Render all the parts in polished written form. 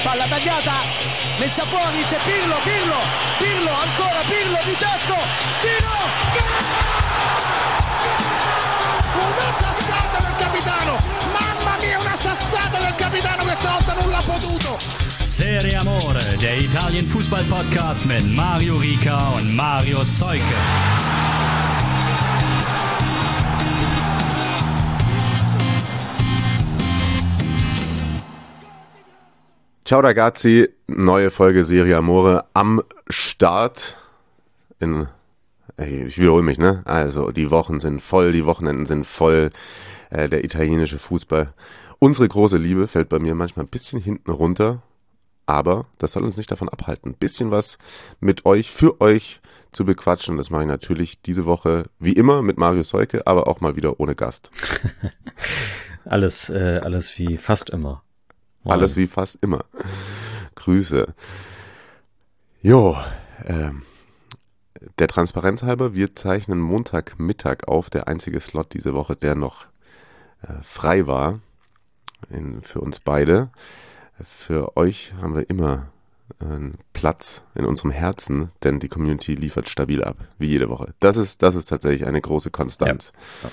palla tagliata, messa fuori, c'è Pirlo, ancora Pirlo di tacco, tiro, una sassata del capitano, mamma mia, una sassata del capitano, questa volta non l'ha potuto. Serie Amore, der Italien-Fußball-Podcast mit Mario Rica und Mario Seuke. Ciao ragazzi, neue Folge Serie Amore am Start. Ich wiederhole mich, ne? Also die Wochen sind voll, die Wochenenden sind voll, der italienische Fußball. Unsere große Liebe fällt bei mir manchmal ein bisschen hinten runter, aber das soll uns nicht davon abhalten, ein bisschen was mit euch, für euch zu bequatschen. Das mache ich natürlich diese Woche wie immer mit Mario Seuke, aber auch mal wieder ohne Gast. Alles wie fast immer. Moin. Alles wie fast immer. Grüße. Jo, der Transparenz halber, wir zeichnen Montagmittag auf, der einzige Slot diese Woche, der noch frei war für uns beide. Für euch haben wir immer einen Platz in unserem Herzen, denn die Community liefert stabil ab, wie jede Woche. Das ist tatsächlich eine große Konstanz. Ja.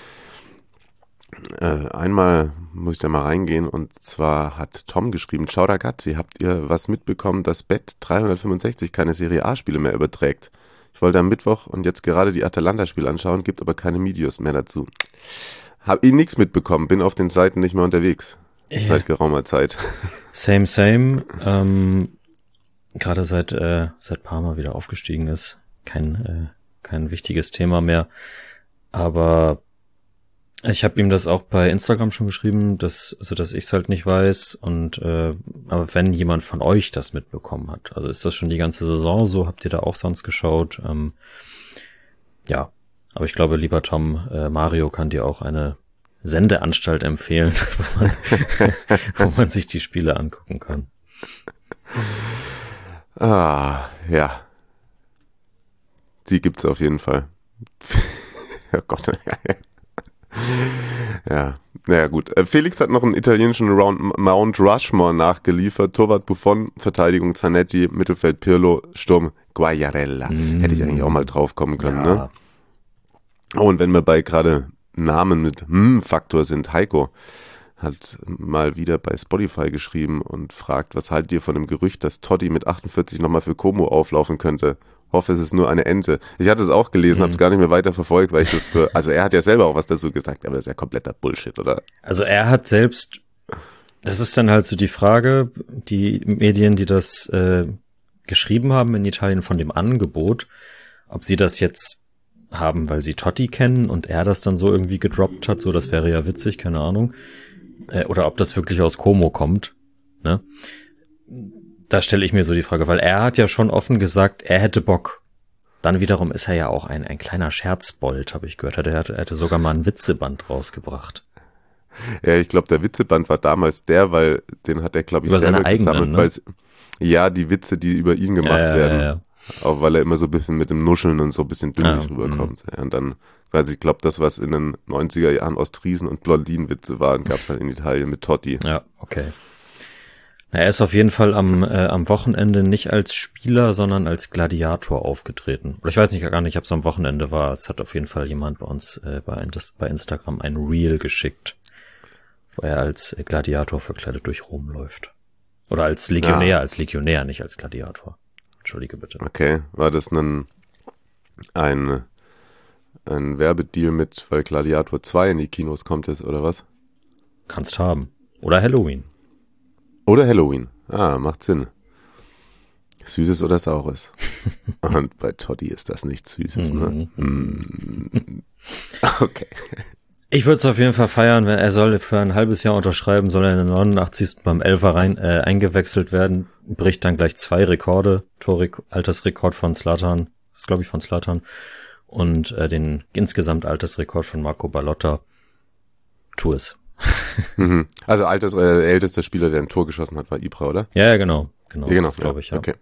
Einmal muss ich da mal reingehen, und zwar hat Tom geschrieben: Ciao ragazzi, habt ihr was mitbekommen, dass Bet 365 keine Serie A-Spiele mehr überträgt? Ich wollte am Mittwoch und jetzt gerade die Atalanta-Spiele anschauen, gibt aber keine Videos mehr dazu. Hab ich nichts mitbekommen, bin auf den Seiten nicht mehr unterwegs. Seit geraumer Zeit. Same. Gerade seit Parma wieder aufgestiegen ist. Kein wichtiges Thema mehr. Aber ich habe ihm das auch bei Instagram schon geschrieben, dass ich es halt nicht weiß. Und aber wenn jemand von euch das mitbekommen hat, also ist das schon die ganze Saison so? Habt ihr da auch sonst geschaut? Ja, aber ich glaube, lieber Tom, Mario kann dir auch eine Sendeanstalt empfehlen, wo man sich die Spiele angucken kann. Ja. Die gibt's auf jeden Fall. Oh Gott. Ja, naja gut. Felix hat noch einen italienischen Mount Rushmore nachgeliefert. Torwart Buffon, Verteidigung Zanetti, Mittelfeld Pirlo, Sturm Quagliarella. Hätte ich eigentlich auch mal drauf kommen können, ja. Ne? Oh, und wenn wir bei gerade Namen mit Faktor sind, Heiko hat mal wieder bei Spotify geschrieben und fragt, was haltet ihr von dem Gerücht, dass Totti mit 48 nochmal für Como auflaufen könnte? Hoffe, es ist nur eine Ente. Ich hatte es auch gelesen, habe es gar nicht mehr weiter verfolgt, weil ich das also er hat ja selber auch was dazu gesagt, aber das ist ja kompletter Bullshit, oder? Also er hat selbst, das ist dann halt so die Frage, die Medien, die das geschrieben haben in Italien von dem Angebot, ob sie das jetzt haben, weil sie Totti kennen und er das dann so irgendwie gedroppt hat, so das wäre ja witzig, keine Ahnung. Oder ob das wirklich aus Como kommt, ne? Da stelle ich mir so die Frage, weil er hat ja schon offen gesagt, er hätte Bock. Dann wiederum ist er ja auch ein kleiner Scherzbold, habe ich gehört. Er hätte sogar mal ein Witzeband rausgebracht. Ja, ich glaube, der Witzeband war damals weil den hat er, glaube ich, über selber seine eigenen, gesammelt. Ne? Ja, die Witze, die über ihn gemacht werden. Ja. Auch weil er immer so ein bisschen mit dem Nuscheln und so ein bisschen dümmlich rüberkommt. Ja, und dann, ich glaube, das, was in den 90er Jahren Ostfriesen- und Blondinenwitze waren, gab es halt in Italien mit Totti. Ja, okay. Er ist auf jeden Fall am Wochenende nicht als Spieler, sondern als Gladiator aufgetreten. Oder ich weiß gar nicht, ob es am Wochenende war. Es hat auf jeden Fall jemand bei uns bei Instagram ein Reel geschickt, wo er als Gladiator verkleidet durch Rom läuft. Oder als Legionär, nicht als Gladiator. Entschuldige bitte. Okay, war das ein Werbedeal mit, weil Gladiator 2 in die Kinos kommt oder was? Kannst haben. Oder Halloween. Macht Sinn. Süßes oder Saures. Und bei Totti ist das nichts Süßes, ne? Okay. Ich würde es auf jeden Fall feiern, wenn er soll für ein halbes Jahr unterschreiben, soll er in der 89. beim Elfer eingewechselt werden, bricht dann gleich 2 Rekorde, Altersrekord von Zlatan, das glaube ich von Zlatan, und den insgesamt Altersrekord von Marco Ballotta. Tu es. Also ältester Spieler, der ein Tor geschossen hat, war Ibra, oder? Ja, genau. Das glaube ich, ja. Okay.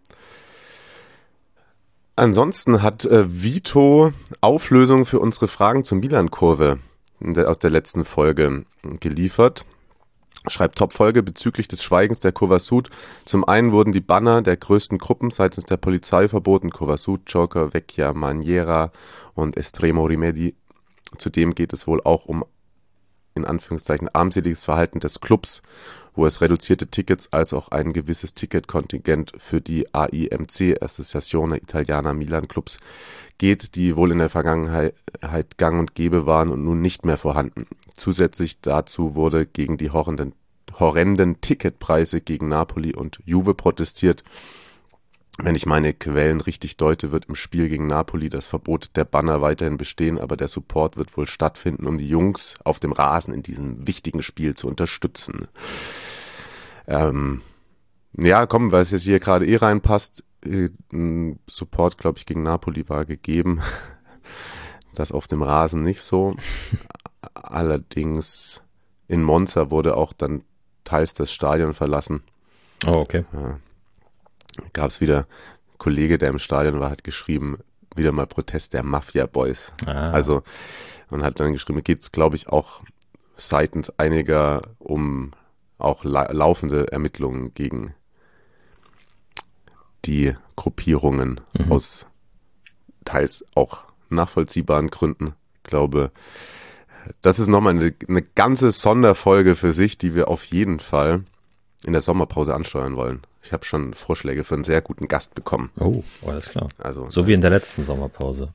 Ansonsten hat Vito Auflösung für unsere Fragen zur Milan-Kurve aus der letzten Folge geliefert. Schreibt Top-Folge bezüglich des Schweigens der Curva Sud. Zum einen wurden die Banner der größten Gruppen seitens der Polizei verboten. Curva Sud, Joker, Vecchia, Maniera und Estremo Rimedi. Zudem geht es wohl auch um, in Anführungszeichen, armseliges Verhalten des Clubs, wo es reduzierte Tickets als auch ein gewisses Ticketkontingent für die AIMC, Associazione Italiana Milan Clubs, geht, die wohl in der Vergangenheit gang und gäbe waren und nun nicht mehr vorhanden. Zusätzlich dazu wurde gegen die horrenden Ticketpreise gegen Napoli und Juve protestiert. Wenn ich meine Quellen richtig deute, wird im Spiel gegen Napoli das Verbot der Banner weiterhin bestehen, aber der Support wird wohl stattfinden, um die Jungs auf dem Rasen in diesem wichtigen Spiel zu unterstützen. Ja, komm, weil es jetzt hier gerade reinpasst, Support, glaube ich, gegen Napoli war gegeben. Das auf dem Rasen nicht so. Allerdings in Monza wurde auch dann teils das Stadion verlassen. Oh, okay. Gab es wieder einen Kollege, der im Stadion war, hat geschrieben, wieder mal Protest der Mafia-Boys. Also, und hat dann geschrieben, geht es, glaube ich, auch seitens einiger um auch laufende Ermittlungen gegen die Gruppierungen aus teils auch nachvollziehbaren Gründen. Ich glaube, das ist nochmal eine ganze Sonderfolge für sich, die wir auf jeden Fall in der Sommerpause ansteuern wollen. Ich habe schon Vorschläge für einen sehr guten Gast bekommen. Oh, alles klar. Also, so wie in der letzten Sommerpause.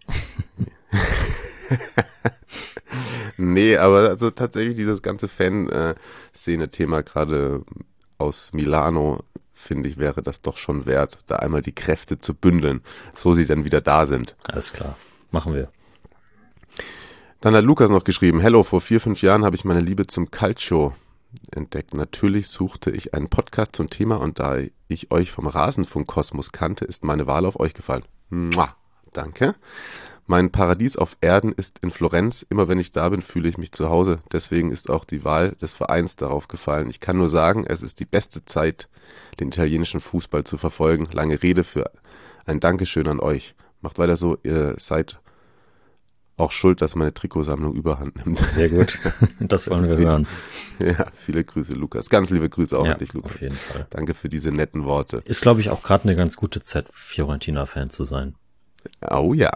Nee, aber also tatsächlich dieses ganze Fanszene-Thema gerade aus Milano, finde ich, wäre das doch schon wert, da einmal die Kräfte zu bündeln, so sie dann wieder da sind. Alles klar, machen wir. Dann hat Lukas noch geschrieben, hello, vor 4-5 Jahren habe ich meine Liebe zum Calcio entdeckt. Natürlich suchte ich einen Podcast zum Thema und da ich euch vom Rasenfunk-Kosmos kannte, ist meine Wahl auf euch gefallen. Mua, danke. Mein Paradies auf Erden ist in Florenz. Immer wenn ich da bin, fühle ich mich zu Hause. Deswegen ist auch die Wahl des Vereins darauf gefallen. Ich kann nur sagen, es ist die beste Zeit, den italienischen Fußball zu verfolgen. Lange Rede für ein Dankeschön an euch. Macht weiter so, ihr seid auch schuld, dass meine Trikotsammlung überhand nimmt. Sehr gut, das wollen wir hören. Ja, viele Grüße, Lukas. Ganz liebe Grüße auch ja, an dich, Lukas. Auf jeden Fall. Danke für diese netten Worte. Ist, glaube ich, auch gerade eine ganz gute Zeit, Fiorentina-Fan zu sein. Oh ja.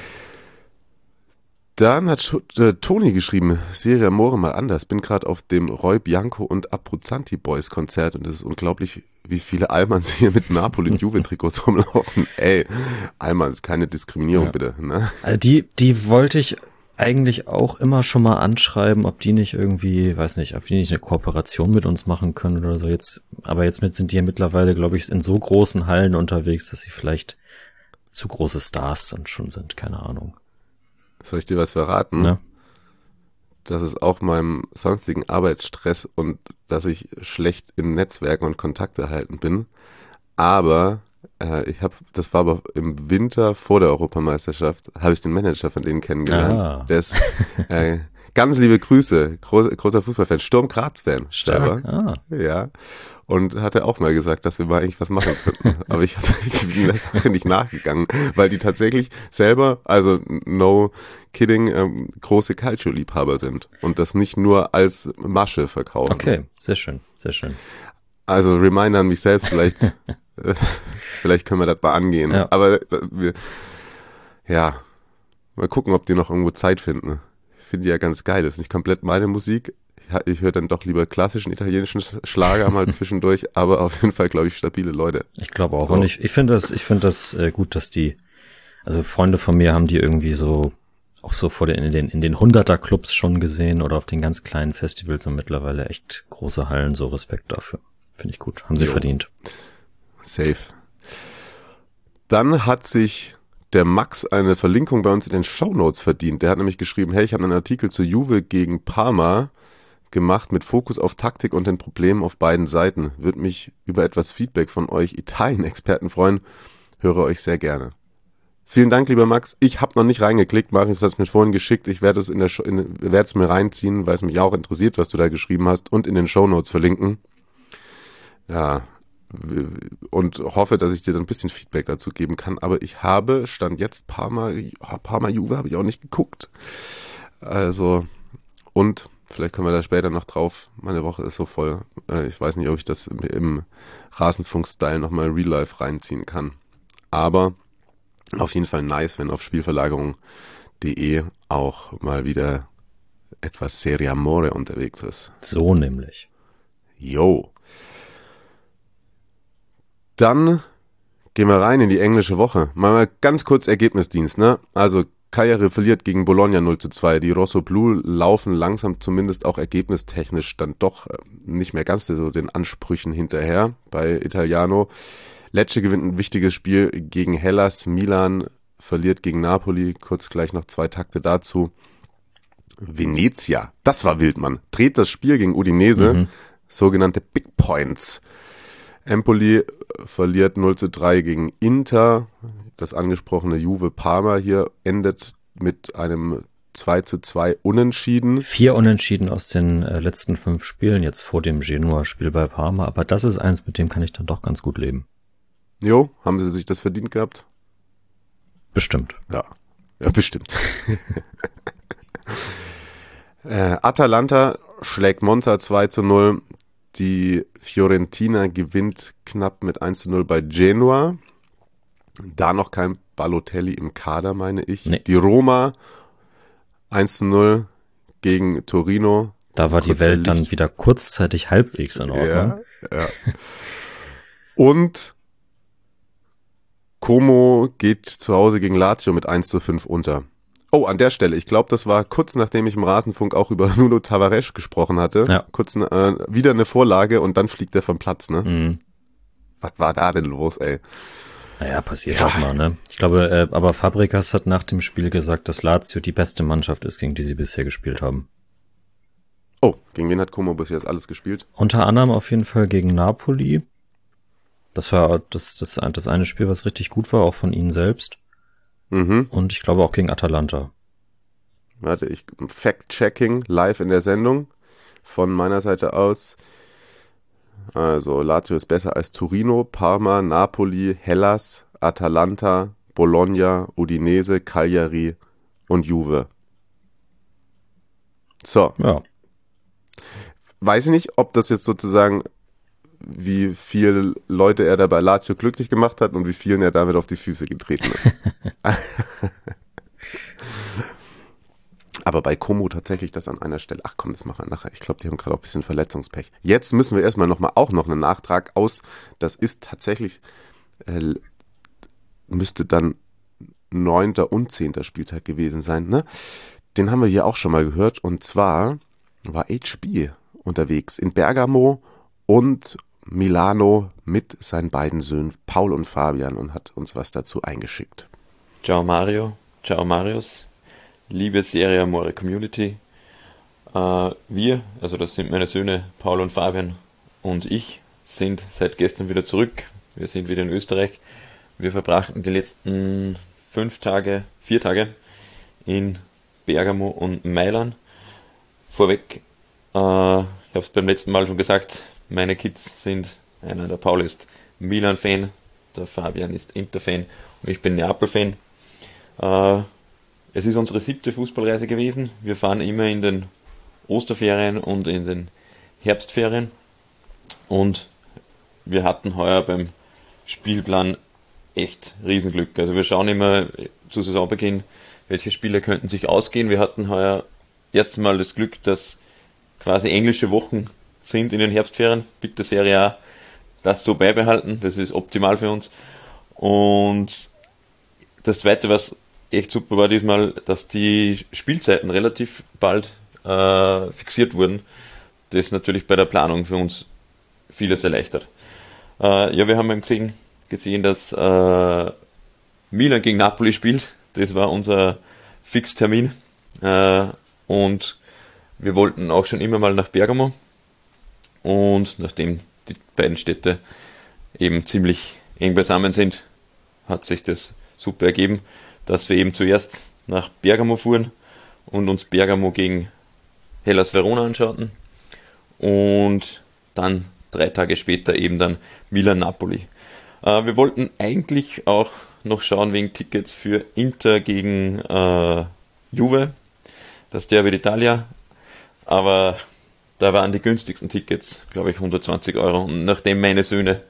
Dann hat Toni geschrieben, Serie Amore mal anders. Bin gerade auf dem Roy Bianco und Abruzzanti Boys Konzert und es ist unglaublich, wie viele Almans hier mit Napoli und Juve-Trikots rumlaufen. Ey, Alman ist keine Diskriminierung, ja. Bitte. Ne? Also die wollte ich eigentlich auch immer schon mal anschreiben, ob die nicht irgendwie, weiß nicht, ob die nicht eine Kooperation mit uns machen können oder so. Aber jetzt sind die ja mittlerweile, glaube ich, in so großen Hallen unterwegs, dass sie vielleicht zu große Stars schon sind, keine Ahnung. Soll ich dir was verraten? Ja. Das ist auch meinem sonstigen Arbeitsstress und dass ich schlecht in Netzwerken und Kontakte erhalten bin. Aber das war aber im Winter vor der Europameisterschaft, habe ich den Manager von denen kennengelernt. Der ist ganz liebe Grüße, großer Fußballfan, Sturm Graz-Fan. Stark. Ja. Und hat er auch mal gesagt, dass wir mal eigentlich was machen könnten. Aber ich bin der Sache nicht nachgegangen, weil die tatsächlich selber, also no kidding, große Calcio-Liebhaber sind und das nicht nur als Masche verkaufen. Okay, sehr schön, sehr schön. Also Reminder an mich selbst, vielleicht können wir das mal angehen. Ja. Aber mal gucken, ob die noch irgendwo Zeit finden. Ich finde die ja ganz geil. Das ist nicht komplett meine Musik. Ich höre dann doch lieber klassischen italienischen Schlager mal zwischendurch, aber auf jeden Fall, glaube ich, stabile Leute. Ich glaube auch. So. Und ich finde das gut, dass also Freunde von mir haben die irgendwie so, auch so in den 100er-Clubs schon gesehen oder auf den ganz kleinen Festivals und mittlerweile echt große Hallen, so Respekt dafür. Finde ich gut. Haben sie verdient. Safe. Dann hat sich der Max eine Verlinkung bei uns in den Shownotes verdient. Der hat nämlich geschrieben, hey, ich habe einen Artikel zu Juve gegen Parma gemacht mit Fokus auf Taktik und den Problemen auf beiden Seiten. Würde mich über etwas Feedback von euch Italien-Experten freuen. Höre euch sehr gerne. Vielen Dank, lieber Max. Ich habe noch nicht reingeklickt. Marius hat es mir vorhin geschickt. Ich werde es werde es mir reinziehen, weil es mich auch interessiert, was du da geschrieben hast und in den Shownotes verlinken. Ja, und hoffe, dass ich dir dann ein bisschen Feedback dazu geben kann. Aber ich habe, Stand jetzt, Parma Juve habe ich auch nicht geguckt. Also, und Vielleicht kommen wir da später noch drauf. Meine Woche ist so voll. Ich weiß nicht, ob ich das im Rasenfunk-Style nochmal Real Life reinziehen kann. Aber auf jeden Fall nice, wenn auf Spielverlagerung.de auch mal wieder etwas Serie Amore unterwegs ist. So nämlich. Jo. Dann gehen wir rein in die englische Woche. Mal ganz kurz Ergebnisdienst, ne? Also Cagliari verliert gegen Bologna 0:2. Die Rossoblu laufen langsam zumindest auch ergebnistechnisch dann doch nicht mehr ganz so den Ansprüchen hinterher bei Italiano. Lecce gewinnt ein wichtiges Spiel gegen Hellas. Milan verliert gegen Napoli. Kurz gleich noch 2 Takte dazu. Venezia, das war wild, Mann. Dreht das Spiel gegen Udinese. Sogenannte Big Points. Empoli verliert 0:3 gegen Inter. Das angesprochene Juve Parma hier endet mit einem 2:2 Unentschieden. 4 Unentschieden aus den letzten 5 Spielen, jetzt vor dem Genua-Spiel bei Parma. Aber das ist eins, mit dem kann ich dann doch ganz gut leben. Jo, haben sie sich das verdient gehabt? Bestimmt. Ja, bestimmt. Atalanta schlägt Monza 2:0. Die Fiorentina gewinnt knapp mit 1:0 bei Genua. Da noch kein Balotelli im Kader, meine ich. Nee. Die Roma 1:0 gegen Torino. Da war die Welt dann wieder kurzzeitig halbwegs in Ordnung. Ja. Und Como geht zu Hause gegen Lazio mit 1:5 unter. Oh, an der Stelle, ich glaube, das war kurz nachdem ich im Rasenfunk auch über Nuno Tavares gesprochen hatte. Ja. Kurz wieder eine Vorlage und dann fliegt er vom Platz, ne? Mhm. Was war da denn los, ey? Naja, passiert auch mal, ne? Ich glaube, aber Fabregas hat nach dem Spiel gesagt, dass Lazio die beste Mannschaft ist, gegen die sie bisher gespielt haben. Oh, gegen wen hat Como bis jetzt alles gespielt? Unter anderem auf jeden Fall gegen Napoli. Das war das eine Spiel, was richtig gut war, auch von ihnen selbst. Und ich glaube auch gegen Atalanta. Warte, Fact-Checking live in der Sendung von meiner Seite aus. Also Lazio ist besser als Torino, Parma, Napoli, Hellas, Atalanta, Bologna, Udinese, Cagliari und Juve. So. Ja. Weiß ich nicht, ob das jetzt sozusagen, wie viele Leute er da bei Lazio glücklich gemacht hat und wie vielen er damit auf die Füße getreten ist. Aber bei Como tatsächlich das an einer Stelle. Ach komm, das machen wir nachher. Ich glaube, die haben gerade auch ein bisschen Verletzungspech. Jetzt müssen wir erstmal noch einen Nachtrag aus. Das ist tatsächlich, müsste dann 9. und 10. Spieltag gewesen sein. Ne? Den haben wir hier auch schon mal gehört. Und zwar war HB unterwegs in Bergamo und Milano mit seinen beiden Söhnen Paul und Fabian und hat uns was dazu eingeschickt. Ciao Mario, ciao Marius, liebe Serie Amore Community. Wir, also das sind meine Söhne Paul und Fabian und ich, sind seit gestern wieder zurück. Wir sind wieder in Österreich. Wir verbrachten die letzten 4 Tage in Bergamo und Mailand. Vorweg, ich habe es beim letzten Mal schon gesagt, meine Kids sind, der Paul ist Milan-Fan, der Fabian ist Inter-Fan und ich bin Neapel-Fan. Es ist unsere 7. Fußballreise gewesen. Wir fahren immer in den Osterferien und in den Herbstferien und wir hatten heuer beim Spielplan echt Riesenglück. Also wir schauen immer zu Saisonbeginn, welche Spiele könnten sich ausgehen. Wir hatten heuer erstes Mal das Glück, dass quasi englische Wochen sind in den Herbstferien. Bitte Serie A das so beibehalten. Das ist optimal für uns. Und das Zweite, was echt super war diesmal, dass die Spielzeiten relativ bald fixiert wurden. Das natürlich bei der Planung für uns vieles erleichtert. Wir haben eben gesehen, dass Milan gegen Napoli spielt. Das war unser Fixtermin. Und wir wollten auch schon immer mal nach Bergamo. Und nachdem die beiden Städte eben ziemlich eng beisammen sind, hat sich das super ergeben, dass wir eben zuerst nach Bergamo fuhren und uns Bergamo gegen Hellas Verona anschauten und dann 3 Tage später eben dann Milan-Napoli. Wir wollten eigentlich auch noch schauen wegen Tickets für Inter gegen Juve, das Derby d'Italia, Aber da waren die günstigsten Tickets, glaube ich, 120 Euro. Und nachdem meine Söhne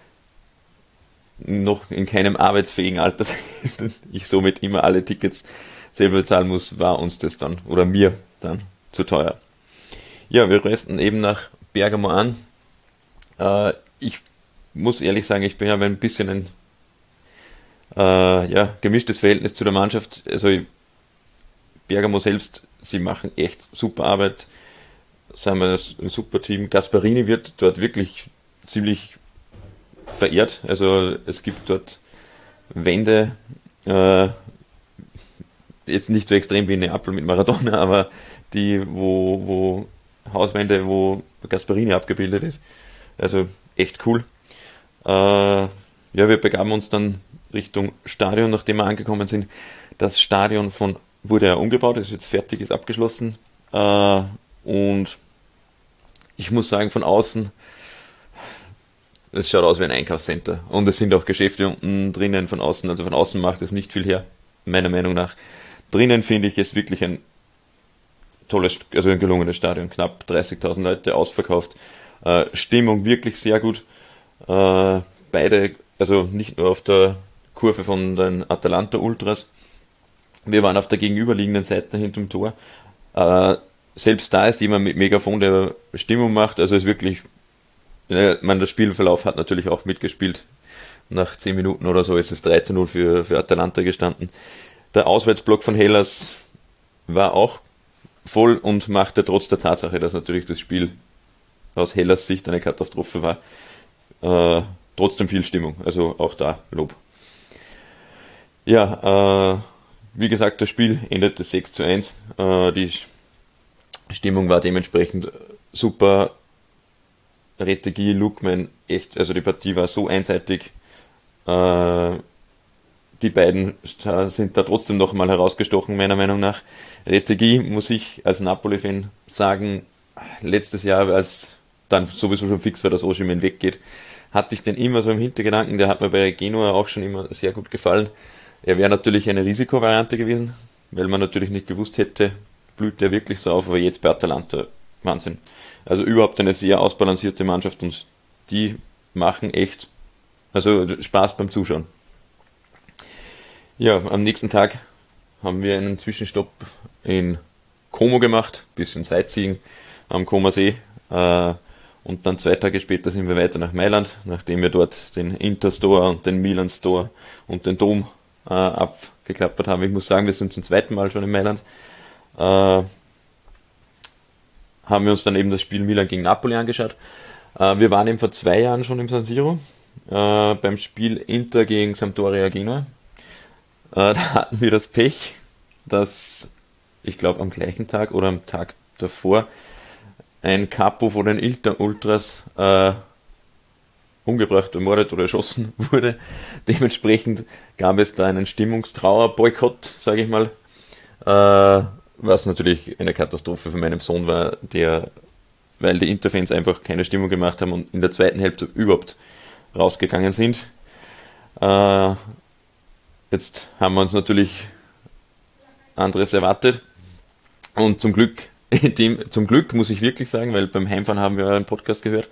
noch in keinem arbeitsfähigen Alter sind und ich somit immer alle Tickets selber bezahlen muss, war uns das dann, oder mir dann, zu teuer. Ja, wir reisten eben nach Bergamo an. Ich muss ehrlich sagen, ich bin ja ein bisschen ein gemischtes Verhältnis zu der Mannschaft. Also Bergamo selbst, sie machen echt super Arbeit. Sagen wir, ein super Team. Gasparini wird dort wirklich ziemlich verehrt. Also es gibt dort Wände, jetzt nicht so extrem wie in Neapel mit Maradona, aber die, wo Hauswände, wo Gasparini abgebildet ist. Also echt cool. Wir begaben uns dann Richtung Stadion, nachdem wir angekommen sind. Das Stadion wurde ja umgebaut, ist jetzt fertig, ist abgeschlossen. Und ich muss sagen, von außen, es schaut aus wie ein Einkaufscenter. Und es sind auch Geschäfte unten drinnen von außen. Also von außen macht es nicht viel her, meiner Meinung nach. Drinnen finde ich es wirklich ein gelungenes Stadion. Knapp 30.000 Leute, ausverkauft. Stimmung wirklich sehr gut. Beide, also nicht nur auf der Kurve von den Atalanta Ultras. Wir waren auf der gegenüberliegenden Seite hinterm Tor. Selbst da ist jemand mit Megafon, der Stimmung macht. Also ist wirklich, der Spielverlauf hat natürlich auch mitgespielt. Nach 10 Minuten oder so ist es 3:0 für Atalanta gestanden. Der Auswärtsblock von Hellas war auch voll und machte trotz der Tatsache, dass natürlich das Spiel aus Hellas Sicht eine Katastrophe war, trotzdem viel Stimmung. Also auch da Lob. Ja, wie gesagt, das Spiel endete 6:1. Die Stimmung war dementsprechend super. Retegui, Lookman, echt, also die Partie war so einseitig. Die beiden sind da trotzdem noch mal herausgestochen, meiner Meinung nach. Retegui, muss ich als Napoli-Fan sagen, letztes Jahr, als dann sowieso schon fix war, dass Osimhen weggeht, hatte ich den immer so im Hintergedanken. Der hat mir bei Genua auch schon immer sehr gut gefallen. Er wäre natürlich eine Risikovariante gewesen, weil man natürlich nicht gewusst hätte, blüht der wirklich so auf, aber jetzt bei Atalanta, Wahnsinn. Also überhaupt eine sehr ausbalancierte Mannschaft und die machen echt, also Spaß beim Zuschauen. Ja, am nächsten Tag haben wir einen Zwischenstopp in Como gemacht, bisschen Sightseeing am Comer See, und dann 2 Tage später sind wir weiter nach Mailand, nachdem wir dort den Inter-Store und den Milan-Store und den Dom abgeklappert haben. Ich muss sagen, wir sind zum 2. Mal schon in Mailand. Haben wir uns dann eben das Spiel Milan gegen Napoli angeschaut. Wir waren eben vor 2 Jahren schon im San Siro, beim Spiel Inter gegen Sampdoria Genua. Da hatten wir das Pech, dass, ich glaube am gleichen Tag oder am Tag davor, ein Capo von den Inter Ultras umgebracht, ermordet oder erschossen wurde. Dementsprechend gab es da einen Stimmungstrauer-Boykott, sage ich mal, was natürlich eine Katastrophe für meinen Sohn war, weil die Interfans einfach keine Stimmung gemacht haben und in der zweiten Hälfte überhaupt rausgegangen sind. Jetzt haben wir uns natürlich anderes erwartet und zum Glück muss ich wirklich sagen, weil beim Heimfahren haben wir einen Podcast gehört,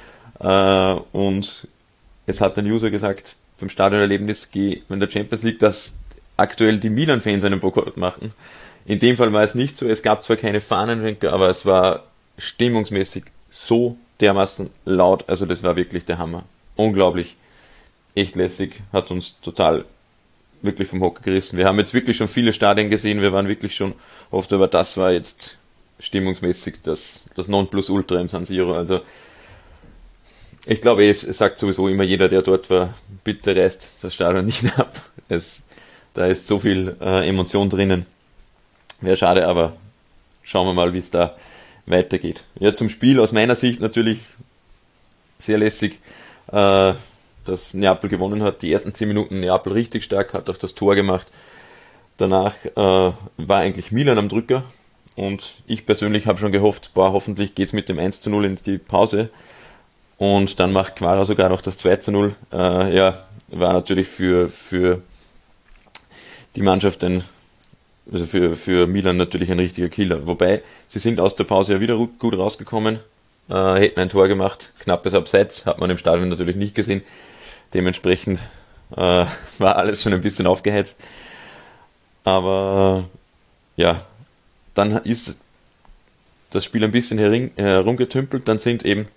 und jetzt hat ein User gesagt, beim Stadionerlebnis in der Champions League, dass aktuell die Milan-Fans einen Boykott machen. In dem Fall war es nicht so, es gab zwar keine Fahnenschwenker, aber es war stimmungsmäßig so dermaßen laut, also das war wirklich der Hammer. Unglaublich, echt lässig, hat uns total wirklich vom Hocker gerissen. Wir haben jetzt wirklich schon viele Stadien gesehen, wir waren wirklich schon oft, aber das war jetzt stimmungsmäßig das Nonplusultra im San Siro. Also ich glaube, es sagt sowieso immer jeder, der dort war, bitte reißt das Stadion nicht ab. Da ist so viel Emotion drinnen. Wäre schade, aber schauen wir mal, wie es da weitergeht. Ja, zum Spiel aus meiner Sicht natürlich sehr lässig, dass Neapel gewonnen hat. Die ersten 10 Minuten Neapel richtig stark, hat auch das Tor gemacht. Danach war eigentlich Milan am Drücker und ich persönlich habe schon gehofft, hoffentlich geht's mit dem 1:0 in die Pause. Und dann macht Kvara sogar noch das 2:0. War natürlich für die Mannschaft ein also für Milan natürlich ein richtiger Killer. Wobei, sie sind aus der Pause ja wieder gut rausgekommen, hätten ein Tor gemacht, knappes Abseits, hat man im Stadion natürlich nicht gesehen. Dementsprechend war alles schon ein bisschen aufgeheizt. Aber ja, dann ist das Spiel ein bisschen herumgetümpelt, dann sind eben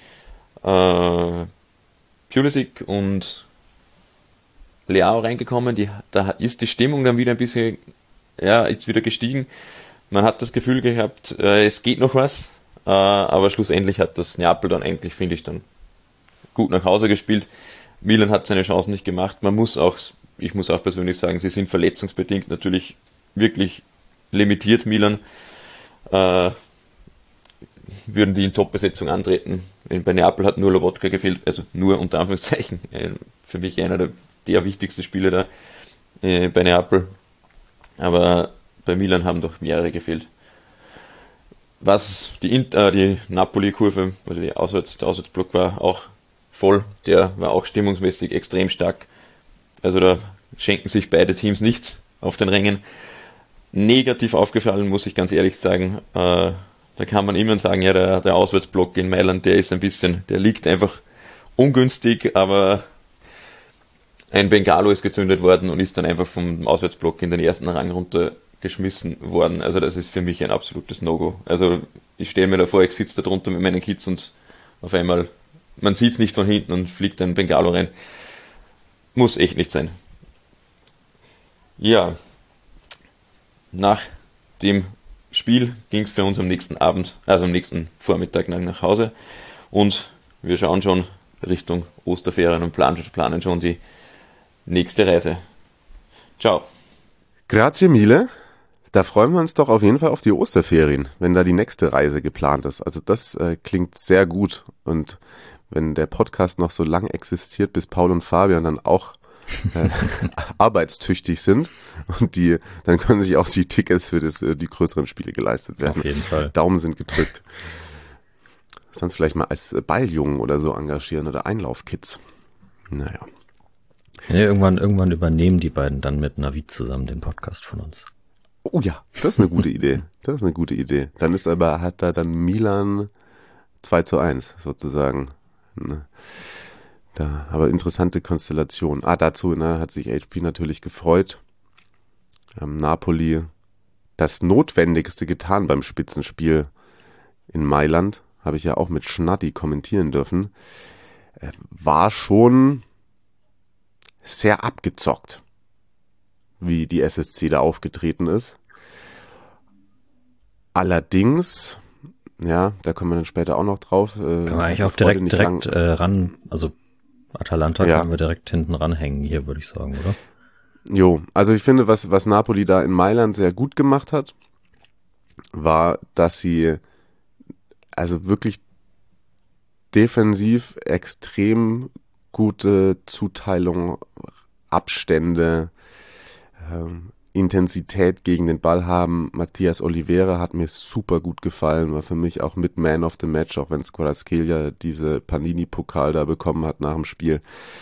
Pulisic und Leao reingekommen, da ist die Stimmung dann wieder ein bisschen, ist wieder gestiegen. Man hat das Gefühl gehabt, es geht noch was, aber schlussendlich hat das Neapel dann eigentlich, finde ich, dann gut nach Hause gespielt. Milan hat seine Chancen nicht gemacht. Ich muss auch persönlich sagen, sie sind verletzungsbedingt natürlich wirklich limitiert, Milan. Würden die in Top-Besetzung antreten. Bei Neapel hat nur Lobotka gefehlt, also nur unter Anführungszeichen. Für mich einer der wichtigsten Spieler da bei Neapel. Aber bei Milan haben doch mehrere gefehlt. Was die Napoli-Kurve, also der Auswärtsblock war auch voll, der war auch stimmungsmäßig extrem stark. Also da schenken sich beide Teams nichts auf den Rängen. Negativ aufgefallen, muss ich ganz ehrlich sagen. Da kann man immer sagen, ja, der Auswärtsblock in Mailand, der liegt einfach ungünstig, aber ein Bengalo ist gezündet worden und ist dann einfach vom Auswärtsblock in den ersten Rang runtergeschmissen worden. Also das ist für mich ein absolutes No-Go. Also ich stelle mir da vor, ich sitze da drunter mit meinen Kids und auf einmal, man sieht es nicht von hinten und fliegt ein Bengalo rein. Muss echt nicht sein. Ja, nach dem Spiel ging es für uns am nächsten Vormittag nach Hause und wir schauen schon Richtung Osterferien und planen schon die nächste Reise. Ciao. Grazie mille. Da freuen wir uns doch auf jeden Fall auf die Osterferien, wenn da die nächste Reise geplant ist. Also das klingt sehr gut und wenn der Podcast noch so lang existiert, bis Paul und Fabian dann auch arbeitstüchtig sind und dann können sich auch die Tickets für die größeren Spiele geleistet werden. Auf jeden Fall. Daumen sind gedrückt. Sonst vielleicht mal als Balljungen oder so engagieren oder Einlaufkids. Naja. Ja, irgendwann übernehmen die beiden dann mit Navid zusammen den Podcast von uns. Oh ja, das ist eine gute Idee. Dann hat da dann Milan 2:1 sozusagen. Aber interessante Konstellation. Dazu hat sich HP natürlich gefreut. Napoli das Notwendigste getan beim Spitzenspiel in Mailand. Habe ich ja auch mit Schnatti kommentieren dürfen. War schon sehr abgezockt, wie die SSC da aufgetreten ist. Allerdings, ja, da kommen wir dann später auch noch drauf. Können wir eigentlich auch direkt ran, also Atalanta können wir direkt hinten ranhängen hier, würde ich sagen, oder? Jo, also ich finde, was Napoli da in Mailand sehr gut gemacht hat, war, dass sie also wirklich defensiv extrem gute Zuteilung, Abstände, Intensität gegen den Ball haben. Matthias Oliveira hat mir super gut gefallen, war für mich auch mit Man of the Match, auch wenn Kvaratskhelia diese Panini-Pokal da bekommen hat nach dem Spiel.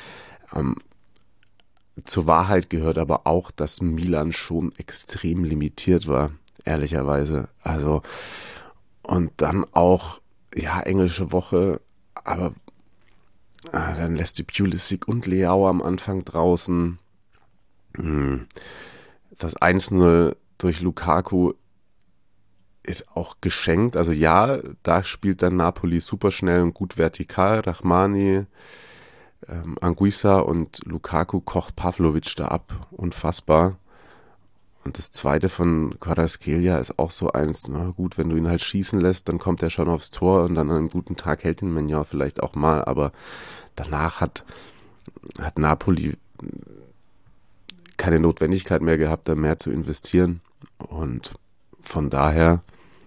Zur Wahrheit gehört aber auch, dass Milan schon extrem limitiert war, ehrlicherweise. Also, und dann auch, englische Woche, aber dann lässt die Pulisic und Leao am Anfang draußen. Das 1:0 durch Lukaku ist auch geschenkt. Also ja, da spielt dann Napoli super schnell und gut vertikal. Rachmani, Anguissa und Lukaku kocht Pavlovic da ab. Unfassbar. Und das zweite von Kvaratskhelia ist auch so eins, na gut, wenn du ihn halt schießen lässt, dann kommt er schon aufs Tor und dann an einem guten Tag hält ihn Maignan vielleicht auch mal, aber danach hat Napoli keine Notwendigkeit mehr gehabt, da mehr zu investieren und von daher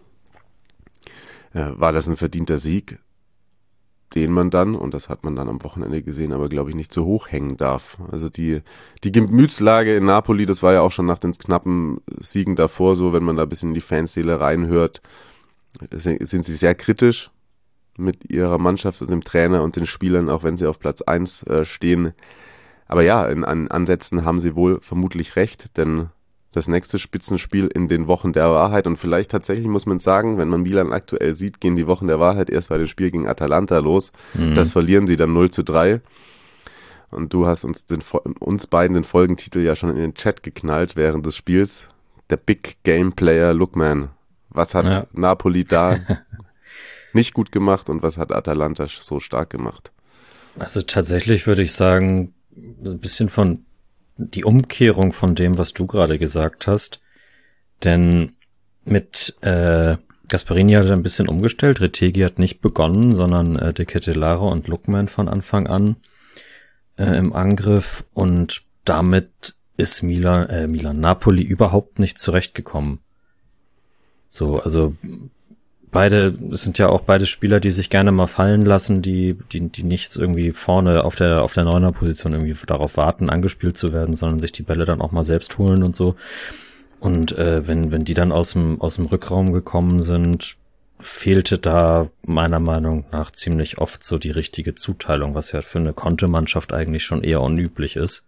war das ein verdienter Sieg, den man dann, und das hat man dann am Wochenende gesehen, aber glaube ich nicht so hoch hängen darf. Also die Gemütslage in Napoli, das war ja auch schon nach den knappen Siegen davor so, wenn man da ein bisschen in die Fanseele reinhört, sind sie sehr kritisch mit ihrer Mannschaft und dem Trainer und den Spielern, auch wenn sie auf Platz 1 stehen. Aber ja, in Ansätzen haben sie wohl vermutlich recht, denn das nächste Spitzenspiel in den Wochen der Wahrheit. Und vielleicht tatsächlich muss man sagen, wenn man Milan aktuell sieht, gehen die Wochen der Wahrheit erst bei dem Spiel gegen Atalanta los. Das verlieren sie dann 0-3. Und du hast uns beiden den Folgentitel ja schon in den Chat geknallt während des Spiels. Der Big Game Player Lookman. Was hat Napoli da nicht gut gemacht und was hat Atalanta so stark gemacht? Also tatsächlich würde ich sagen, ein bisschen von die Umkehrung von dem, was du gerade gesagt hast. Denn mit Gasperini hat er ein bisschen umgestellt. Retegui hat nicht begonnen, sondern De Ketelaere und Lookman von Anfang an im Angriff. Und damit ist Napoli überhaupt nicht zurechtgekommen. So, also es sind ja auch beide Spieler, die sich gerne mal fallen lassen, die nicht jetzt irgendwie vorne auf der Neuner-Position irgendwie darauf warten, angespielt zu werden, sondern sich die Bälle dann auch mal selbst holen und so. Und wenn die dann aus dem Rückraum gekommen sind, fehlte da meiner Meinung nach ziemlich oft so die richtige Zuteilung, was ja für eine Conte-Mannschaft eigentlich schon eher unüblich ist.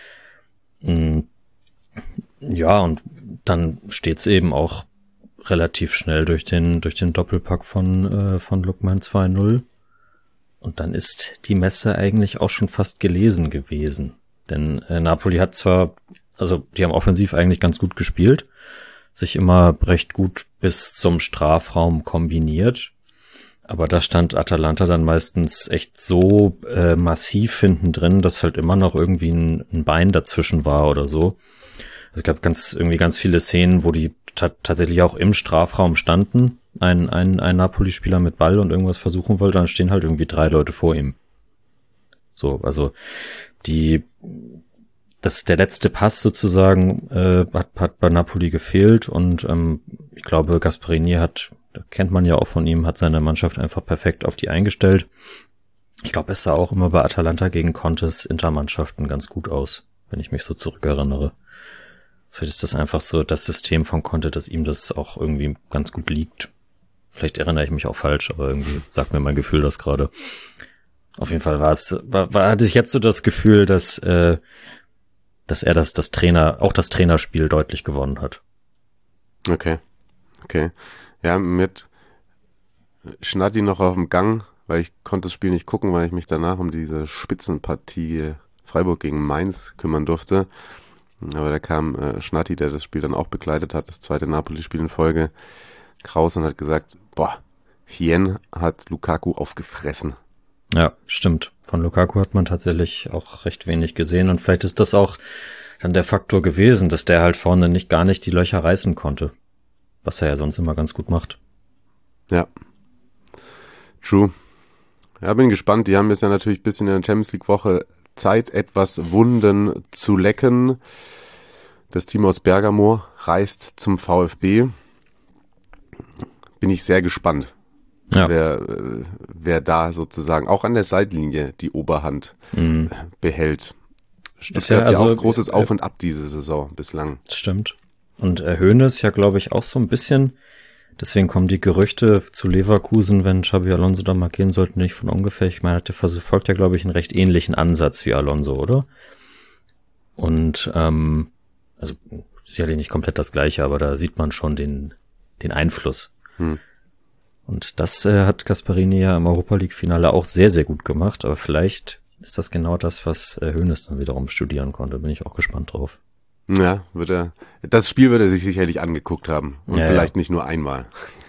Ja, und dann steht's eben auch relativ schnell durch den Doppelpack von Lookman 2-0. Und dann ist die Messe eigentlich auch schon fast gelesen gewesen. Denn Napoli hat die haben offensiv eigentlich ganz gut gespielt, sich immer recht gut bis zum Strafraum kombiniert. Aber da stand Atalanta dann meistens echt so massiv hinten drin, dass halt immer noch irgendwie ein Bein dazwischen war oder so. Also es gab ganz viele Szenen, wo die tatsächlich auch im Strafraum standen. Ein Napoli-Spieler mit Ball und irgendwas versuchen wollte, dann stehen halt irgendwie 3 Leute vor ihm. So, also der letzte Pass sozusagen hat bei Napoli gefehlt und ich glaube, Gasperini kennt man ja auch von ihm, hat seine Mannschaft einfach perfekt auf die eingestellt. Ich glaube, es sah auch immer bei Atalanta gegen Contes Intermannschaften ganz gut aus, wenn ich mich so zurückerinnere. Vielleicht ist das einfach so das System von Conte, dass ihm das auch irgendwie ganz gut liegt. Vielleicht erinnere ich mich auch falsch, aber irgendwie sagt mir mein Gefühl das gerade. Auf jeden Fall hatte ich jetzt so das Gefühl, dass er das Trainerspiel deutlich gewonnen hat. Okay. Ja, mit Schnatti noch auf dem Gang, weil ich konnte das Spiel nicht gucken, weil ich mich danach um diese Spitzenpartie Freiburg gegen Mainz kümmern durfte. Aber da kam Schnatti, der das Spiel dann auch begleitet hat, das zweite Napoli-Spiel in Folge, raus und hat gesagt, Hien hat Lukaku aufgefressen. Ja, stimmt. Von Lukaku hat man tatsächlich auch recht wenig gesehen und vielleicht ist das auch dann der Faktor gewesen, dass der halt vorne gar nicht die Löcher reißen konnte. Was er ja sonst immer ganz gut macht. Ja. True. Ja, bin gespannt. Die haben jetzt ja natürlich ein bisschen in der Champions League Woche Zeit, etwas Wunden zu lecken. Das Team aus Bergamo reist zum VfB. Bin ich sehr gespannt, wer da sozusagen auch an der Seitenlinie die Oberhand behält. Stuttgart hat ja auch großes Auf und Ab diese Saison bislang. Stimmt. Und Hoeneß ja, glaube ich, auch so ein bisschen. Deswegen kommen die Gerüchte zu Leverkusen, wenn Xabi Alonso da mal gehen sollte, nicht von ungefähr. Ich meine, der verfolgt ja, glaube ich, einen recht ähnlichen Ansatz wie Alonso, oder? Und also sicherlich nicht komplett das Gleiche, aber da sieht man schon den Einfluss. Und das hat Gasperini ja im Europa-League-Finale auch sehr, sehr gut gemacht. Aber vielleicht ist das genau das, was Hoeneß dann wiederum studieren konnte. Bin ich auch gespannt drauf. Ja, das Spiel wird er sich sicherlich angeguckt haben. Und vielleicht nicht nur einmal.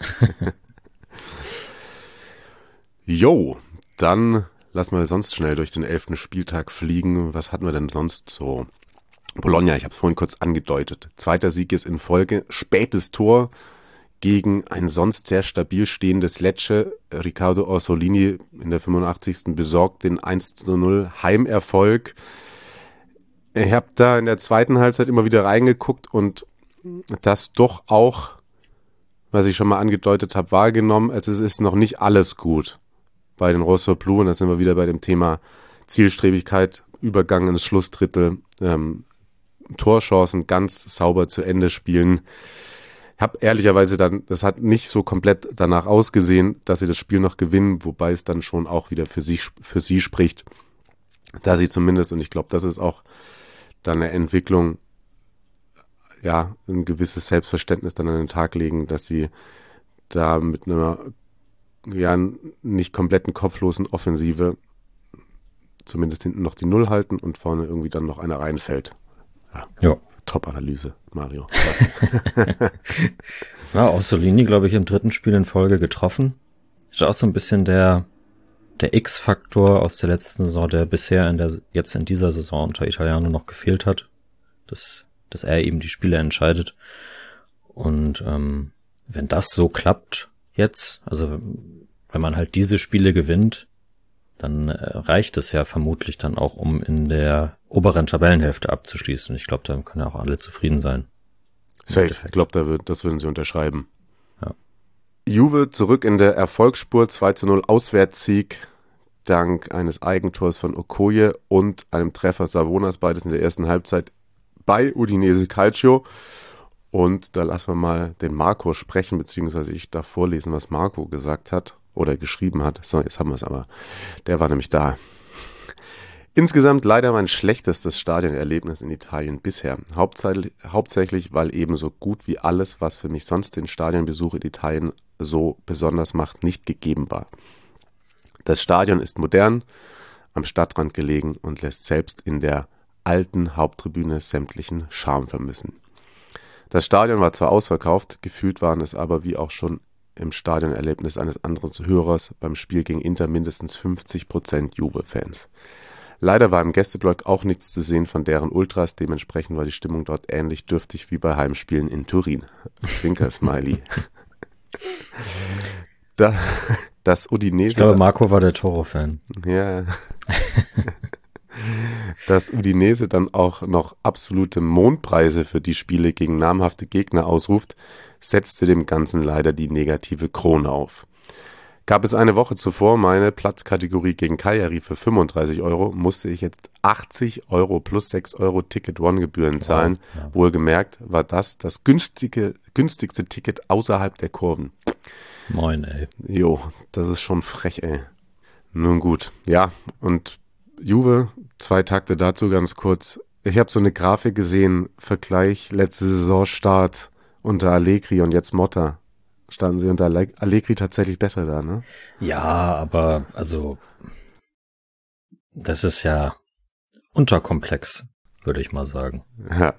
Jo, dann lassen wir sonst schnell durch den 11. Spieltag fliegen. Was hatten wir denn sonst so? Bologna, ich habe es vorhin kurz angedeutet. 2. Sieg ist in Folge. Spätes Tor gegen ein sonst sehr stabil stehendes Lecce. Riccardo Orsolini in der 85. besorgt den 1:0 Heimerfolg. Ich habe da in der zweiten Halbzeit immer wieder reingeguckt und das doch auch, was ich schon mal angedeutet habe, wahrgenommen. Also es ist noch nicht alles gut bei den Rossoblu und da sind wir wieder bei dem Thema Zielstrebigkeit, Übergang ins Schlussdrittel, Torchancen ganz sauber zu Ende spielen. Ich habe ehrlicherweise das hat nicht so komplett danach ausgesehen, dass sie das Spiel noch gewinnen, wobei es dann schon auch wieder für sie spricht, da sie zumindest, und ich glaube, das ist auch dann eine Entwicklung, ja, ein gewisses Selbstverständnis dann an den Tag legen, dass sie da mit einer ja nicht kompletten kopflosen Offensive zumindest hinten noch die Null halten und vorne irgendwie dann noch einer reinfällt. Ja. Top-Analyse, Mario. Ja, Orsolini, glaube ich, im 3. Spiel in Folge getroffen. Ist auch so ein bisschen der X-Faktor aus der letzten Saison, der bisher jetzt in dieser Saison unter Italiano noch gefehlt hat. Dass er eben die Spiele entscheidet. Und wenn das so klappt jetzt, also wenn man halt diese Spiele gewinnt, dann reicht es ja vermutlich dann auch, um in der oberen Tabellenhälfte abzuschließen. Ich glaube, da können ja auch alle zufrieden sein. Safe, ich glaube, das würden sie unterschreiben. Ja. Juve zurück in der Erfolgsspur, 2:0 Auswärtssieg, dank eines Eigentors von Okoye und einem Treffer Savonas, beides in der ersten Halbzeit bei Udinese Calcio. Und da lassen wir mal den Marco sprechen, beziehungsweise ich darf vorlesen, was Marco gesagt hat oder geschrieben hat. So, jetzt haben wir es aber. Der war nämlich da. Insgesamt leider mein schlechtestes Stadionerlebnis in Italien bisher. Hauptsächlich, weil eben so gut wie alles, was für mich sonst den Stadionbesuch in Italien so besonders macht, nicht gegeben war. Das Stadion ist modern, am Stadtrand gelegen und lässt selbst in der alten Haupttribüne sämtlichen Charme vermissen. Das Stadion war zwar ausverkauft, gefühlt waren es aber wie auch schon im Stadionerlebnis eines anderen Hörers beim Spiel gegen Inter mindestens 50% Juve-Fans. Leider war im Gästeblock auch nichts zu sehen von deren Ultras, dementsprechend war die Stimmung dort ähnlich dürftig wie bei Heimspielen in Turin. Zwinker-Smiley. Das Udinese... Ich glaube, Marco war der Toro-Fan. Ja. Dass Udinese dann auch noch absolute Mondpreise für die Spiele gegen namhafte Gegner ausruft, setzte dem Ganzen leider die negative Krone auf. Gab es eine Woche zuvor meine Platzkategorie gegen Cagliari für 35 €, musste ich jetzt 80 € plus 6 € Ticket-One-Gebühren zahlen. Ja. Wohlgemerkt war das günstigste Ticket außerhalb der Kurven. Moin, ey. Jo, das ist schon frech, ey. Nun gut, ja, und Juve, 2 Takte dazu ganz kurz. Ich habe so eine Grafik gesehen, Vergleich letzte Saisonstart unter Allegri und jetzt Motta. Standen sie unter Allegri tatsächlich besser da, ne? Ja, aber also das ist ja unterkomplex, würde ich mal sagen. Ja.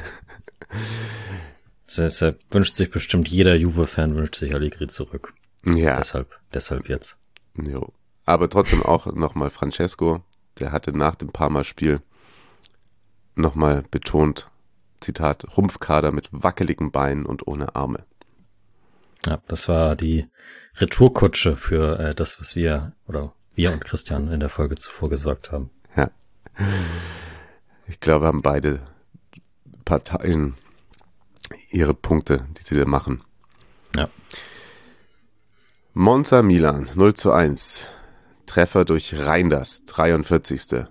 Das wünscht sich bestimmt jeder Juve-Fan, wünscht sich Allegri zurück. Ja. Deshalb jetzt. Jo. Aber trotzdem auch nochmal Francesco, der hatte nach dem Parma-Spiel nochmal betont, Zitat, Rumpfkader mit wackeligen Beinen und ohne Arme. Ja, das war die Retourkutsche für das, was wir und Christian in der Folge zuvor gesagt haben. Ja. Ich glaube, haben beide Parteien ihre Punkte, die sie da machen. Ja. Monza Milan 0:1. Treffer durch Reinders, 43.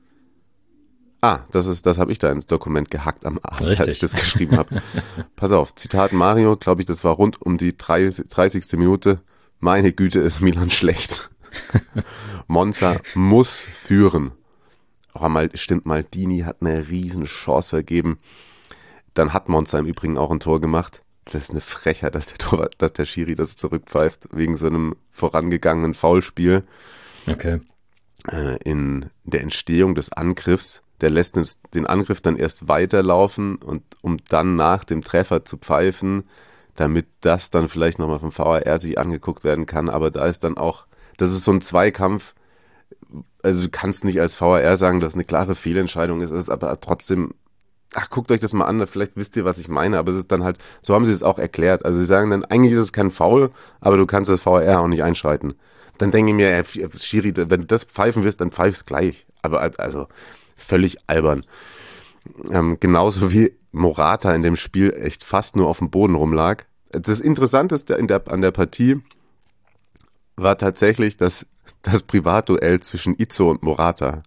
Das habe ich da ins Dokument gehackt am Abend, als ich das geschrieben habe. Pass auf, Zitat Mario, glaube ich, das war rund um die 30. Minute. Meine Güte, ist Milan schlecht. Monza muss führen. Auch einmal, stimmt, Maldini hat eine riesen Chance vergeben. Dann hat Monza im Übrigen auch ein Tor gemacht. Das ist eine Frechheit, dass der Schiri das zurückpfeift, wegen so einem vorangegangenen Foulspiel. Okay. In der Entstehung des Angriffs. Der lässt den Angriff dann erst weiterlaufen, und um dann nach dem Treffer zu pfeifen, damit das dann vielleicht nochmal vom VAR sich angeguckt werden kann. Aber da ist dann auch, das ist so ein Zweikampf, also du kannst nicht als VAR sagen, dass es eine klare Fehlentscheidung ist, aber trotzdem, guckt euch das mal an, vielleicht wisst ihr, was ich meine, aber es ist dann halt, so haben sie es auch erklärt. Also sie sagen dann, eigentlich ist es kein Foul, aber du kannst das VAR auch nicht einschreiten. Dann denke ich mir, Schiri, wenn du das pfeifen wirst, dann pfeifst gleich. Aber also völlig albern. Genauso wie Morata in dem Spiel echt fast nur auf dem Boden rumlag. Das Interessanteste an der Partie war tatsächlich das Privatduell zwischen Izzo und Morata.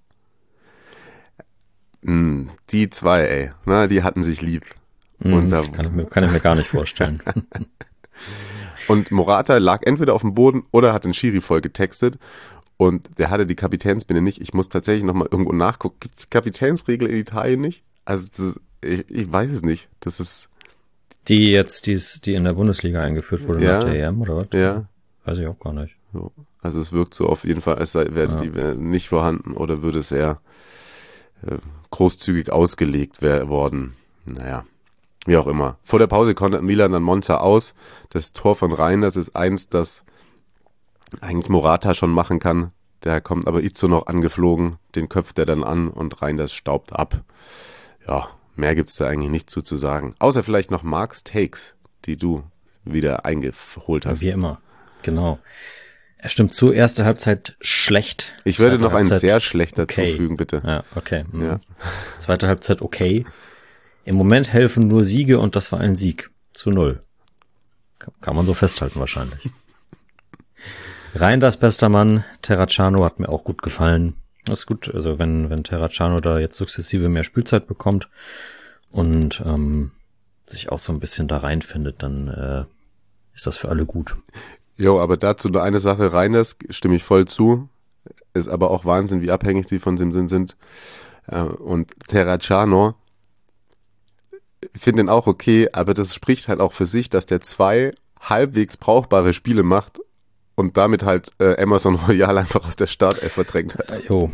Die zwei, ey, die hatten sich lieb. Und da, kann ich mir gar nicht vorstellen. Und Morata lag entweder auf dem Boden oder hat den Schiri voll getextet. Und der hatte die Kapitänsbinde nicht. Ich muss tatsächlich nochmal irgendwo nachgucken. Gibt es die Kapitänsregel in Italien nicht? Also ich weiß es nicht. Das ist... Die in der Bundesliga eingeführt wurde nach der EM, oder was? Ja. Weiß ich auch gar nicht. So. Also es wirkt so auf jeden Fall, als wäre die nicht vorhanden oder würde es eher großzügig ausgelegt worden. Naja, wie auch immer. Vor der Pause konnte Milan dann Monza aus. Das Tor von Reinders ist eins, das eigentlich Morata schon machen kann. Der kommt aber Izzo noch angeflogen, den köpft er dann an und Reinders staubt ab. Ja, mehr gibt's da eigentlich nicht zu sagen. Außer vielleicht noch Marks Takes, die du wieder eingeholt hast. Wie immer, genau. Er stimmt zu, erste Halbzeit schlecht. Ich würde noch ein sehr schlechter zufügen, bitte. Ja, okay. Ja. Zweite Halbzeit okay. Im Moment helfen nur Siege und das war ein Sieg. 0. Kann man so festhalten wahrscheinlich. Reinders bester Mann, Terracciano hat mir auch gut gefallen. Das ist gut, also wenn Terracciano da jetzt sukzessive mehr Spielzeit bekommt und sich auch so ein bisschen da reinfindet, dann ist das für alle gut. Jo, aber dazu nur eine Sache, Reinders, stimme ich voll zu, ist aber auch Wahnsinn, wie abhängig sie von dem sind. Und Terracciano, ich finde ihn auch okay, aber das spricht halt auch für sich, dass der 2 halbwegs brauchbare Spiele macht und damit halt Emerson Royal einfach aus der Startelf verdrängt hat. Jo.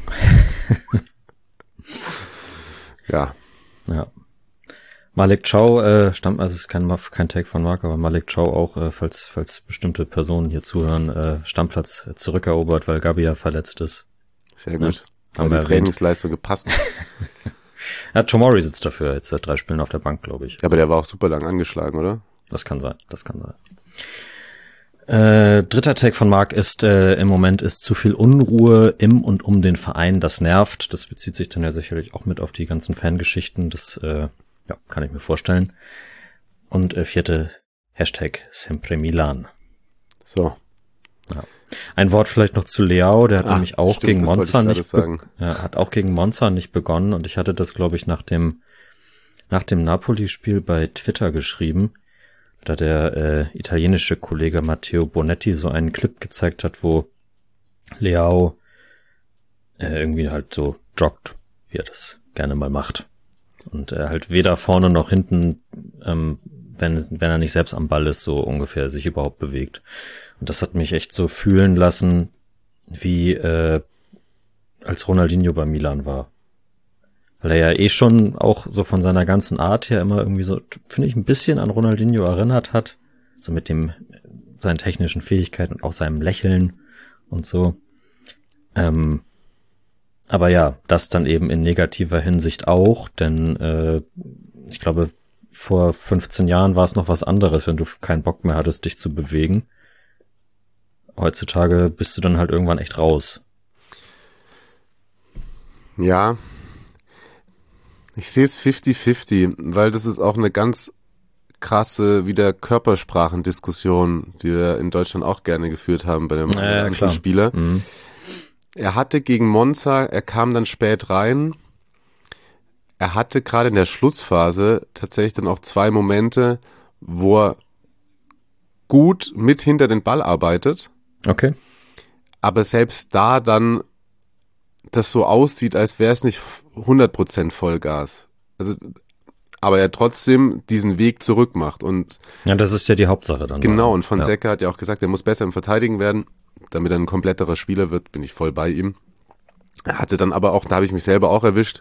Ja. Malik Chow also es ist kein Take von Marc, aber Malik Chow auch, falls bestimmte Personen hier zuhören, Stammplatz zurückerobert, weil Gabi verletzt ist. Sehr gut. Ja, Haben die Trainingsleistung gepasst. Ja, Tomori sitzt dafür jetzt seit 3 Spielen auf der Bank, glaube ich. Aber der war auch super lang angeschlagen, oder? Das kann sein. Dritter Take von Marc ist, im Moment ist zu viel Unruhe im und um den Verein, das nervt. Das bezieht sich dann ja sicherlich auch mit auf die ganzen Fangeschichten, das kann ich mir vorstellen. Und 4. Hashtag Sempre Milan. So. Ja. Ein Wort vielleicht noch zu Leao, der hat nämlich auch gegen Monza hat auch gegen Monza nicht begonnen und ich hatte das, glaube ich, nach dem Napoli-Spiel bei Twitter geschrieben, da der italienische Kollege Matteo Bonetti so einen Clip gezeigt hat, wo Leao irgendwie halt so joggt, wie er das gerne mal macht. Und er halt weder vorne noch hinten, wenn er nicht selbst am Ball ist, so ungefähr sich überhaupt bewegt. Und das hat mich echt so fühlen lassen, wie als Ronaldinho bei Milan war. Weil er ja schon auch so von seiner ganzen Art her immer irgendwie so, finde ich, ein bisschen an Ronaldinho erinnert hat. So mit seinen technischen Fähigkeiten und auch seinem Lächeln und so. Aber ja, das dann eben in negativer Hinsicht auch, denn ich glaube, vor 15 Jahren war es noch was anderes, wenn du keinen Bock mehr hattest, dich zu bewegen. Heutzutage bist du dann halt irgendwann echt raus. Ja, ich sehe es 50-50, weil das ist auch eine ganz krasse wieder Körpersprachendiskussion, die wir in Deutschland auch gerne geführt haben bei dem anderen Spieler. Mhm. Er hatte gegen Monza, er kam dann spät rein. Er hatte gerade in der Schlussphase tatsächlich dann auch 2 Momente, wo er gut mit hinter den Ball arbeitet. Okay. Aber selbst da dann das so aussieht, als wäre es nicht 100% Vollgas. Also, aber er trotzdem diesen Weg zurück macht. Und ja, das ist ja die Hauptsache dann. Genau, und Fonseca hat ja auch gesagt, er muss besser im Verteidigen werden, damit er ein kompletterer Spieler wird, bin ich voll bei ihm. Er hatte dann aber auch, da habe ich mich selber auch erwischt,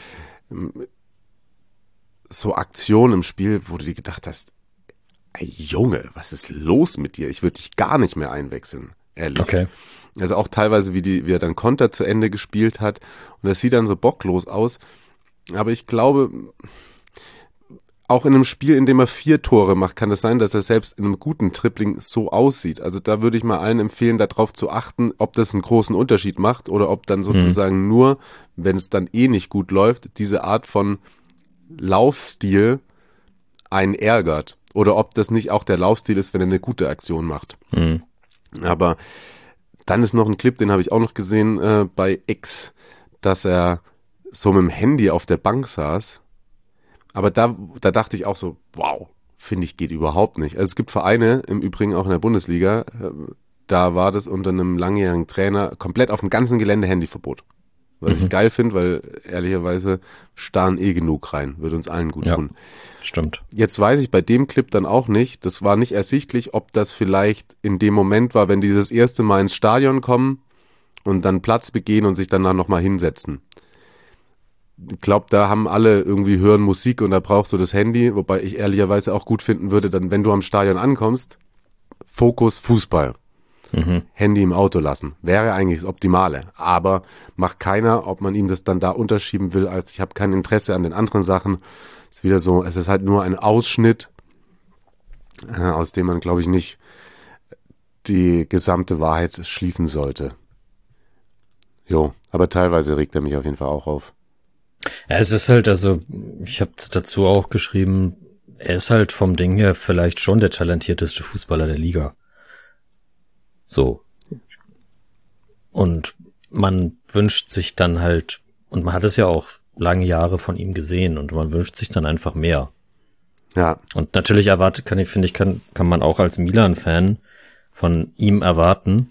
so Aktionen im Spiel, wo du dir gedacht hast, ey Junge, was ist los mit dir? Ich würde dich gar nicht mehr einwechseln, ehrlich. Okay. Also auch teilweise, wie er dann Konter zu Ende gespielt hat und das sieht dann so bocklos aus. Aber ich glaube, auch in einem Spiel, in dem er 4 Tore macht, kann es sein, dass er selbst in einem guten Tripling so aussieht. Also da würde ich mal allen empfehlen, darauf zu achten, ob das einen großen Unterschied macht oder ob dann sozusagen nur, wenn es dann nicht gut läuft, diese Art von Laufstil einen ärgert. Oder ob das nicht auch der Laufstil ist, wenn er eine gute Aktion macht. Mhm. Aber dann ist noch ein Clip, den habe ich auch noch gesehen bei X, dass er so mit dem Handy auf der Bank saß. Aber da dachte ich auch so, wow, finde ich, geht überhaupt nicht. Also es gibt Vereine, im Übrigen auch in der Bundesliga, da war das unter einem langjährigen Trainer komplett auf dem ganzen Gelände Handyverbot. Was ich geil finde, weil ehrlicherweise starren genug rein. Würde uns allen gut tun. Stimmt. Jetzt weiß ich bei dem Clip dann auch nicht, das war nicht ersichtlich, ob das vielleicht in dem Moment war, wenn die das erste Mal ins Stadion kommen und dann Platz begehen und sich danach nochmal hinsetzen. Ich glaube, da haben alle irgendwie hören Musik und da brauchst du das Handy, wobei ich ehrlicherweise auch gut finden würde, dann, wenn du am Stadion ankommst, Fokus Fußball. Handy im Auto lassen. Wäre eigentlich das Optimale. Aber macht keiner, ob man ihm das dann da unterschieben will, als ich habe kein Interesse an den anderen Sachen. Ist wieder so, es ist halt nur ein Ausschnitt, aus dem man, glaube ich, nicht die gesamte Wahrheit schließen sollte. Jo, aber teilweise regt er mich auf jeden Fall auch auf. Ja, es ist halt, also, ich habe dazu auch geschrieben, er ist halt vom Ding her vielleicht schon der talentierteste Fußballer der Liga. So. Und man wünscht sich dann halt, und man hat es ja auch lange Jahre von ihm gesehen, und man wünscht sich dann einfach mehr. Ja. Und natürlich kann man auch als Milan-Fan von ihm erwarten,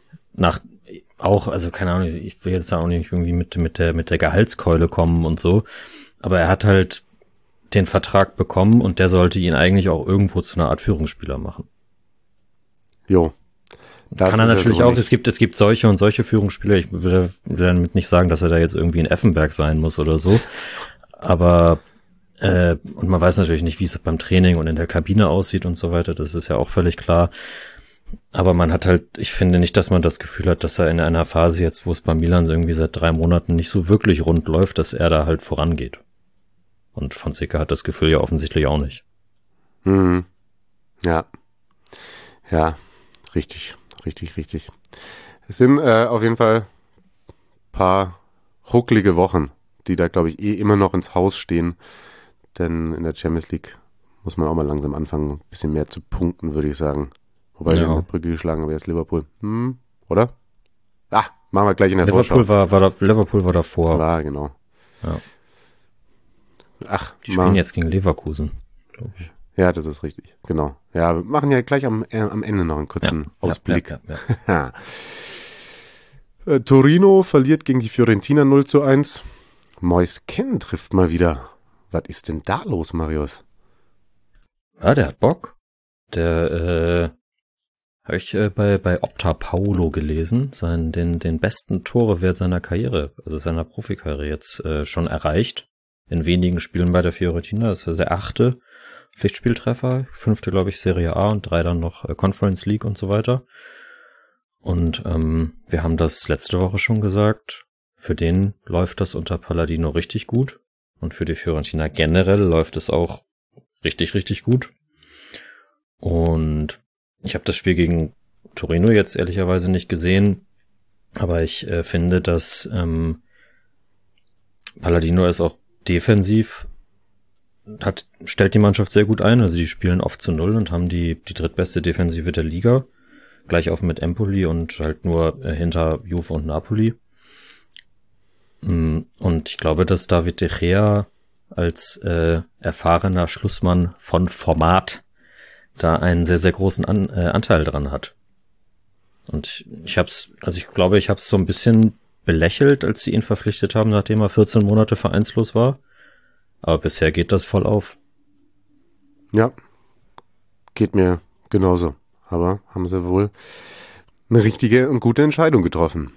also keine Ahnung, ich will jetzt da auch nicht irgendwie mit der Gehaltskeule kommen und so, aber er hat halt den Vertrag bekommen und der sollte ihn eigentlich auch irgendwo zu einer Art Führungsspieler machen. Jo. Das kann er natürlich so auch, es gibt solche und solche Führungsspieler, ich will damit nicht sagen, dass er da jetzt irgendwie in Effenberg sein muss oder so, aber und man weiß natürlich nicht, wie es beim Training und in der Kabine aussieht und so weiter, das ist ja auch völlig klar, aber man hat halt, ich finde nicht, dass man das Gefühl hat, dass er in einer Phase jetzt, wo es bei Milan irgendwie seit 3 Monaten nicht so wirklich rund läuft, dass er da halt vorangeht. Und Fonseca hat das Gefühl ja offensichtlich auch nicht. Mhm. Ja. Ja, richtig. Es sind auf jeden Fall ein paar rucklige Wochen, die da, glaube ich, immer noch ins Haus stehen. Denn in der Champions League muss man auch mal langsam anfangen, ein bisschen mehr zu punkten, würde ich sagen. Wobei wir eine Brücke geschlagen haben, jetzt Liverpool. Oder? Machen wir gleich in der Vorschau. Liverpool war davor. War, genau. Ja. Die spielen jetzt gegen Leverkusen, glaube ich. Ja, das ist richtig, genau. Ja, wir machen ja gleich am Ende noch einen kurzen Ausblick. Ja. Torino verliert gegen die Fiorentina 0:1. Moise Kean trifft mal wieder. Was ist denn da los, Marius? Ja, der hat Bock. Der habe ich bei Opta Paulo gelesen, den besten Torewert seiner Karriere, also seiner Profikarriere jetzt schon erreicht. In wenigen Spielen bei der Fiorentina. Das war der 8. Pflichtspieltreffer, 5. glaube ich Serie A und 3 dann noch Conference League und so weiter. Und wir haben das letzte Woche schon gesagt, für den läuft das unter Palladino richtig gut und für die Fiorentina generell läuft es auch richtig, richtig gut. Und ich habe das Spiel gegen Torino jetzt ehrlicherweise nicht gesehen, aber ich finde, dass Palladino ist auch defensiv stellt die Mannschaft sehr gut ein, also die spielen oft zu 0 und haben die drittbeste Defensive der Liga, gleich auf mit Empoli und halt nur hinter Juve und Napoli. Und ich glaube, dass David de Gea als erfahrener Schlussmann von Format da einen sehr, sehr großen Anteil dran hat. Und ich glaube, ich habe es so ein bisschen belächelt, als sie ihn verpflichtet haben, nachdem er 14 Monate vereinslos war. Aber bisher geht das voll auf. Ja, geht mir genauso. Aber haben sie wohl eine richtige und gute Entscheidung getroffen.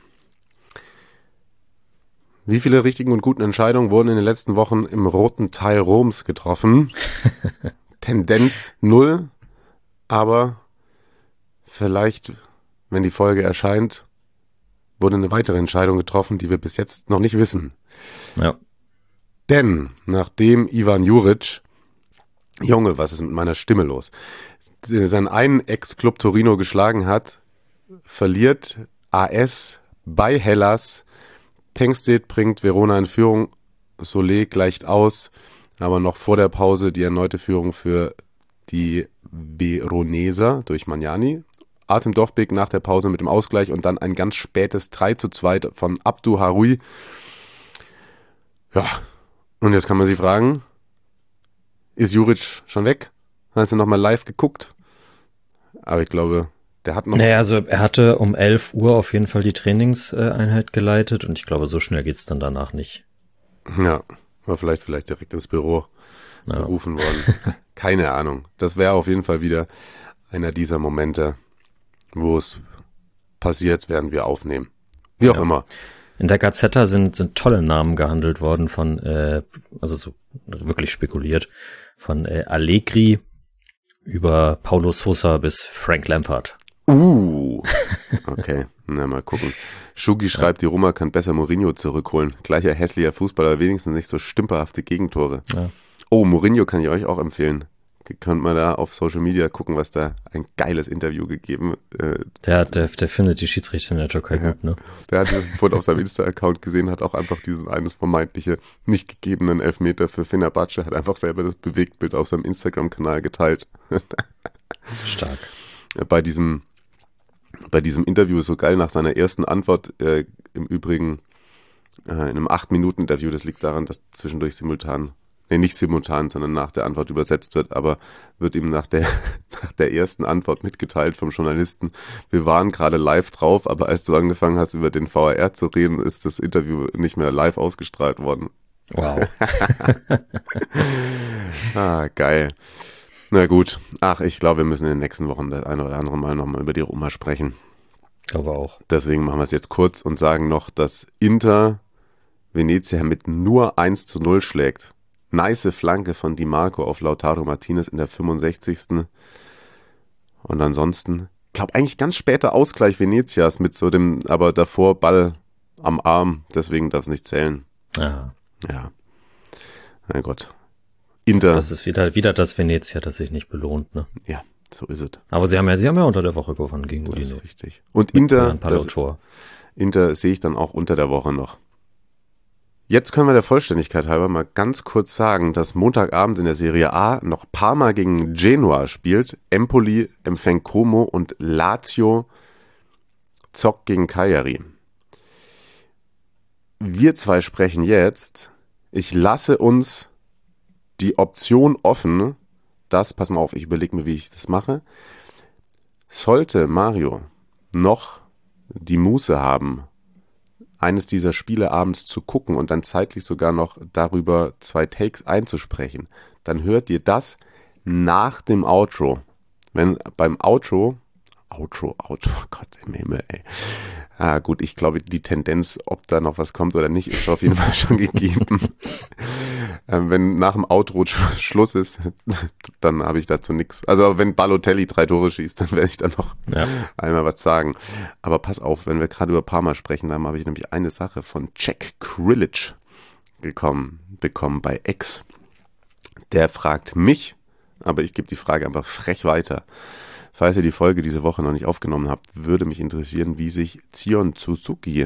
Wie viele richtigen und guten Entscheidungen wurden in den letzten Wochen im roten Teil Roms getroffen? Tendenz 0, aber vielleicht, wenn die Folge erscheint, wurde eine weitere Entscheidung getroffen, die wir bis jetzt noch nicht wissen. Ja. Denn nachdem Ivan Juric, Junge, was ist mit meiner Stimme los, seinen einen Ex-Club Torino geschlagen hat, verliert AS bei Hellas. Tengstedt bringt Verona in Führung, Solé gleicht aus, aber noch vor der Pause die erneute Führung für die Veroneser durch Magnani. Artem Dovbyk nach der Pause mit dem Ausgleich und dann ein ganz spätes 3:2 von Abdu Haroui. Ja, und jetzt kann man sich fragen, ist Juric schon weg? Hast du nochmal live geguckt? Aber ich glaube, Der hat noch. Naja, also er hatte um 11 Uhr auf jeden Fall die Trainingseinheit geleitet und ich glaube, so schnell geht's dann danach nicht. Ja, war vielleicht direkt ins Büro gerufen worden. Keine Ahnung. Das wäre auf jeden Fall wieder einer dieser Momente, wo es passiert, während wir aufnehmen. Wie auch immer. In der Gazzetta sind tolle Namen gehandelt worden von, also so wirklich spekuliert, von Allegri über Paulo Sousa bis Frank Lampard. Okay, na mal gucken. Schugi schreibt, die Roma kann besser Mourinho zurückholen. Gleicher hässlicher Fußballer, wenigstens nicht so stümperhafte Gegentore. Ja. Oh, Mourinho kann ich euch auch empfehlen. Könnt mal da auf Social Media gucken, was da ein geiles Interview gegeben. Der findet die Schiedsrichter in der Türkei gut, ne? Der hat das vorhin auf seinem Insta-Account gesehen, hat auch einfach diesen eines vermeintliche nicht gegebenen Elfmeter für Fenerbahce, hat einfach selber das Bewegtbild auf seinem Instagram-Kanal geteilt. Stark. Bei diesem Interview ist so geil, nach seiner ersten Antwort, im Übrigen in einem 8-Minuten-Interview, das liegt daran, dass zwischendurch nicht simultan, sondern nach der Antwort übersetzt wird, aber wird ihm nach der ersten Antwort mitgeteilt vom Journalisten, wir waren gerade live drauf, aber als du angefangen hast, über den VAR zu reden, ist das Interview nicht mehr live ausgestrahlt worden. Wow. Geil. Na gut. Ich glaube, wir müssen in den nächsten Wochen das eine oder andere Mal nochmal über die Roma sprechen. Ich glaube auch. Deswegen machen wir es jetzt kurz und sagen noch, dass Inter Venezia mit nur 1:0 schlägt. Nice Flanke von Di Marco auf Lautaro Martinez in der 65. Und ansonsten, glaube eigentlich ganz später Ausgleich Venezias mit so dem, aber davor Ball am Arm, deswegen darf es nicht zählen. Aha. Ja. Na Gott. Inter. Das ist wieder das Venezia, das sich nicht belohnt, ne? Ja, so ist es. Aber sie haben ja unter der Woche gewonnen gegen Udine. Das ist richtig. Und Inter sehe ich dann auch unter der Woche noch. Jetzt können wir der Vollständigkeit halber mal ganz kurz sagen, dass Montagabend in der Serie A noch Parma gegen Genoa spielt, Empoli empfängt Como und Lazio zockt gegen Cagliari. Wir zwei sprechen jetzt. Ich lasse uns die Option offen, pass mal auf, ich überlege mir, wie ich das mache. Sollte Mario noch die Muße haben, eines dieser Spiele abends zu gucken und dann zeitlich sogar noch darüber 2 Takes einzusprechen, dann hört ihr das nach dem Outro. Wenn beim Outro, Gott im Himmel, ey. Gut, ich glaube, die Tendenz, ob da noch was kommt oder nicht, ist auf jeden Fall schon gegeben. Wenn nach dem Outro Schluss ist, dann habe ich dazu nichts. Also wenn Balotelli 3 Tore schießt, dann werde ich da noch einmal was sagen. Aber pass auf, wenn wir gerade über Parma sprechen, dann habe ich nämlich eine Sache von Jack Krilic bekommen bei X. Der fragt mich, aber ich gebe die Frage einfach frech weiter. Falls ihr die Folge diese Woche noch nicht aufgenommen habt, würde mich interessieren, wie sich Zion Suzuki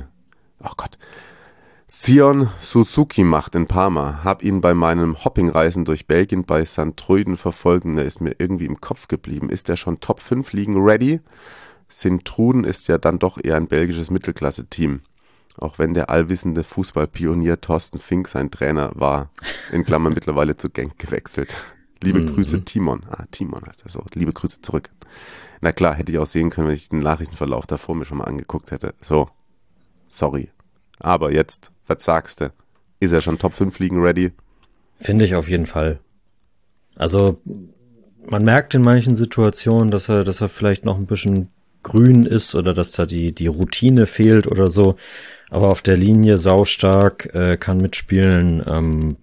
macht in Parma. Hab ihn bei meinem Hoppingreisen durch Belgien bei St. Truiden verfolgt und er ist mir irgendwie im Kopf geblieben. Ist er schon Top 5 Ligen ready? St. Truiden ist ja dann doch eher ein belgisches Mittelklasse-Team. Auch wenn der allwissende Fußballpionier Thorsten Fink sein Trainer war, in Klammern mittlerweile zu Genk gewechselt. Liebe Grüße, Timon. Timon heißt er so. Liebe Grüße zurück. Na klar, hätte ich auch sehen können, wenn ich den Nachrichtenverlauf davor mir schon mal angeguckt hätte. So, sorry. Aber jetzt, was sagst du? Ist er schon Top 5 Ligen ready? Finde ich auf jeden Fall. Also, man merkt in manchen Situationen, dass er vielleicht noch ein bisschen grün ist oder dass da die Routine fehlt oder so. Aber auf der Linie saustark, kann mitspielen,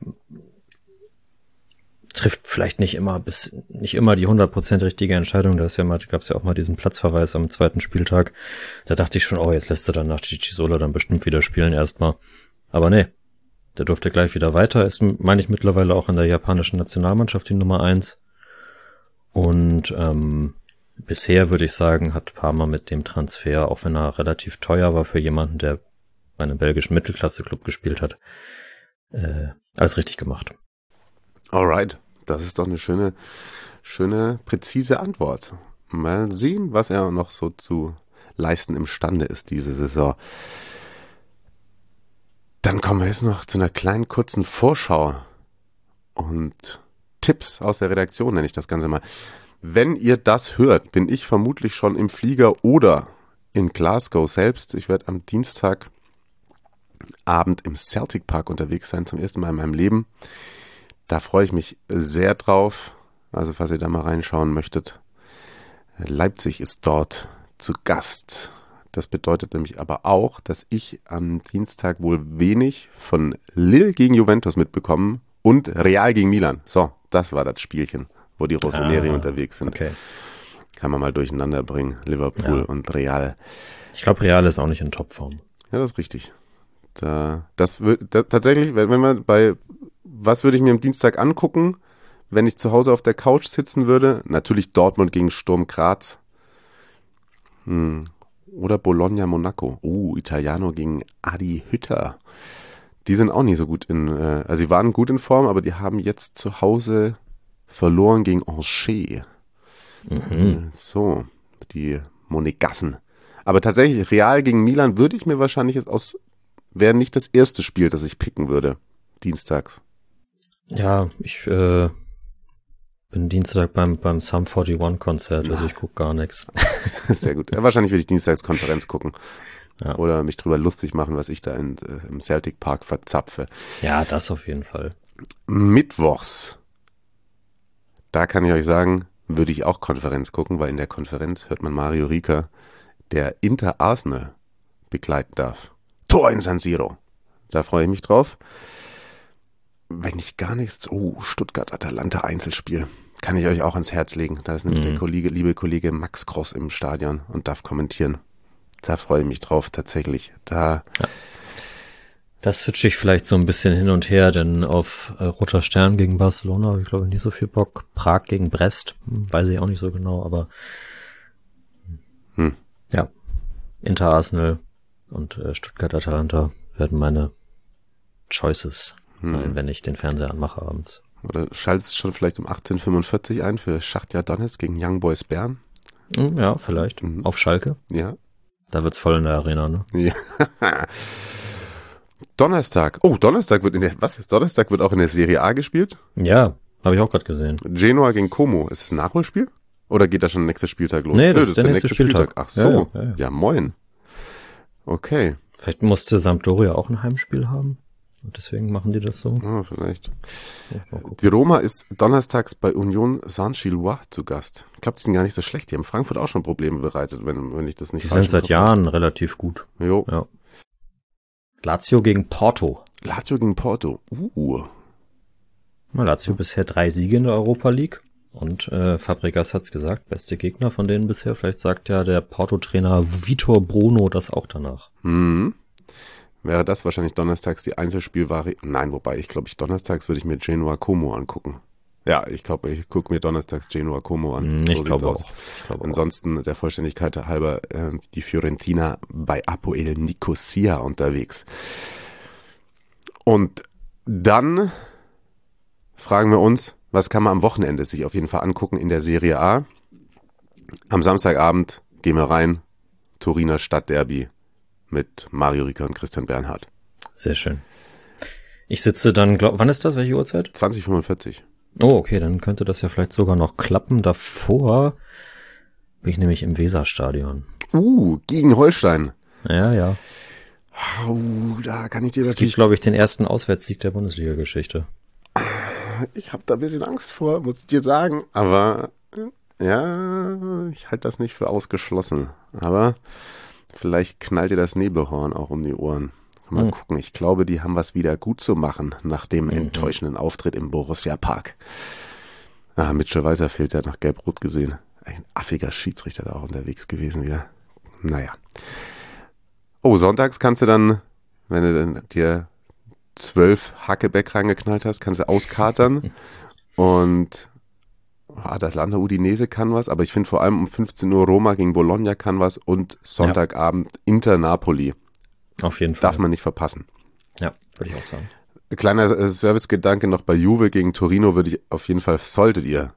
trifft vielleicht nicht immer die 100% richtige Entscheidung. Gab es ja auch mal diesen Platzverweis am 2. Spieltag. Da dachte ich schon, jetzt lässt er dann nach Chichisola dann bestimmt wieder spielen erstmal. Aber nee, der durfte gleich wieder weiter. Ist, meine ich, mittlerweile auch in der japanischen Nationalmannschaft die Nummer 1. Und bisher würde ich sagen, hat Parma mit dem Transfer, auch wenn er relativ teuer war für jemanden, der bei einem belgischen Mittelklasse-Club gespielt hat, alles richtig gemacht. Alright, das ist doch eine schöne, präzise Antwort. Mal sehen, was er noch so zu leisten imstande ist diese Saison. Dann kommen wir jetzt noch zu einer kleinen kurzen Vorschau und Tipps aus der Redaktion, nenne ich das Ganze mal. Wenn ihr das hört, bin ich vermutlich schon im Flieger oder in Glasgow selbst. Ich werde am Dienstagabend im Celtic Park unterwegs sein, zum ersten Mal in meinem Leben. Da freue ich mich sehr drauf. Also falls ihr da mal reinschauen möchtet. Leipzig ist dort zu Gast. Das bedeutet nämlich aber auch, dass ich am Dienstag wohl wenig von Lille gegen Juventus mitbekomme und Real gegen Milan. So, das war das Spielchen, wo die Rossoneri unterwegs sind. Okay. Kann man mal durcheinander bringen, Liverpool und Real. Ich glaube, Real ist auch nicht in Topform. Ja, das ist richtig. Tatsächlich, wenn man was würde ich mir am Dienstag angucken, wenn ich zu Hause auf der Couch sitzen würde? Natürlich Dortmund gegen Sturm Graz. Oder Bologna Monaco. Italiano gegen Adi Hütter. Die sind auch nicht so gut also sie waren gut in Form, aber die haben jetzt zu Hause verloren gegen Angers. So, die Monegassen. Aber tatsächlich, Real gegen Milan würde ich mir wahrscheinlich wäre nicht das erste Spiel, das ich picken würde. Dienstags. Ja, ich bin Dienstag beim Sum 41 Konzert, also ich gucke gar nichts. Sehr gut. Ja, wahrscheinlich würde ich Dienstagskonferenz gucken. Ja. Oder mich drüber lustig machen, was ich da im Celtic Park verzapfe. Ja, das auf jeden Fall. Mittwochs. Da kann ich euch sagen, würde ich auch Konferenz gucken, weil in der Konferenz hört man Mario Rieker, der Inter Arsenal begleiten darf. Tor in San Siro. Da freue ich mich drauf. Wenn ich gar nichts... Stuttgart-Atalanta Einzelspiel. Kann ich euch auch ans Herz legen. Da ist nämlich der liebe Kollege Max Cross im Stadion und darf kommentieren. Da freue ich mich drauf, tatsächlich. Da switche ich vielleicht so ein bisschen hin und her, denn auf Roter Stern gegen Barcelona habe ich, glaube ich, nicht so viel Bock. Prag gegen Brest, weiß ich auch nicht so genau, aber ja, Inter Arsenal und Stuttgart-Atalanta werden meine Choices sein, wenn ich den Fernseher anmache abends. Oder schaltest du schon vielleicht um 18:45 ein für Schachtja Donetsk gegen Young Boys Bern? Ja, vielleicht. Auf Schalke? Ja. Da wird's voll in der Arena, ne? Ja. Donnerstag. Donnerstag Donnerstag wird auch in der Serie A gespielt? Ja, habe ich auch gerade gesehen. Genoa gegen Como. Ist es ein Nachholspiel? Oder geht da schon der nächste Spieltag los? Nee, das ist der nächste Spieltag. Ach so. Ja. Ja, moin. Okay. Vielleicht musste Sampdoria auch ein Heimspiel haben. Und deswegen machen die das so. Vielleicht. Ja, Die Roma ist donnerstags bei Union Saint-Gilloise zu Gast. Ich glaube, die sind gar nicht so schlecht. Die haben Frankfurt auch schon Probleme bereitet, wenn ich das nicht Die sind seit Jahren relativ gut. Jo. Ja. Lazio gegen Porto. Lazio bisher 3 Siege in der Europa League. Und Fabregas hat's gesagt, beste Gegner von denen bisher. Vielleicht sagt ja der Porto-Trainer Vitor Bruno das auch danach. Wäre das wahrscheinlich donnerstags die Einzelspielware? Nein, wobei, ich glaube, donnerstags würde ich mir Genoa Como angucken. Ja, ich glaube, ich gucke mir donnerstags Genoa Como an. Ich glaube auch. Ansonsten, der Vollständigkeit halber, die Fiorentina bei Apoel Nicosia unterwegs. Und dann fragen wir uns, was kann man am Wochenende sich auf jeden Fall angucken in der Serie A? Am Samstagabend gehen wir rein, Turiner Stadtderby mit Mario Rieker und Christian Bernhard. Sehr schön. Ich sitze dann, wann ist das? Welche Uhrzeit? 20:45. Oh, okay, dann könnte das ja vielleicht sogar noch klappen. Davor bin ich nämlich im Weserstadion. Gegen Holstein. Ja. Da kann ich dir das gibt, glaube ich, den ersten Auswärtssieg der Bundesliga-Geschichte. Ich habe da ein bisschen Angst vor, muss ich dir sagen. Aber ja, ich halte das nicht für ausgeschlossen. Aber vielleicht knallt dir das Nebelhorn auch um die Ohren. Mal gucken. Ich glaube, die haben was wieder gut zu machen nach dem enttäuschenden Auftritt im Borussia Park. Mitchell Weiser fehlt, der hat nach Gelb-Rot gesehen. Ein affiger Schiedsrichter da auch unterwegs gewesen wieder. Naja. Sonntags kannst du dann, wenn du dann dir 12 Hackebeck reingeknallt hast, kannst du auskatern. Und Atalanta Udinese kann was, aber ich finde vor allem um 15 Uhr Roma gegen Bologna kann was und Sonntagabend Inter Napoli. Auf jeden Fall. Darf man nicht verpassen. Ja, würde ich auch sagen. Kleiner Servicegedanke noch bei Juve gegen Torino würde ich auf jeden Fall, solltet ihr,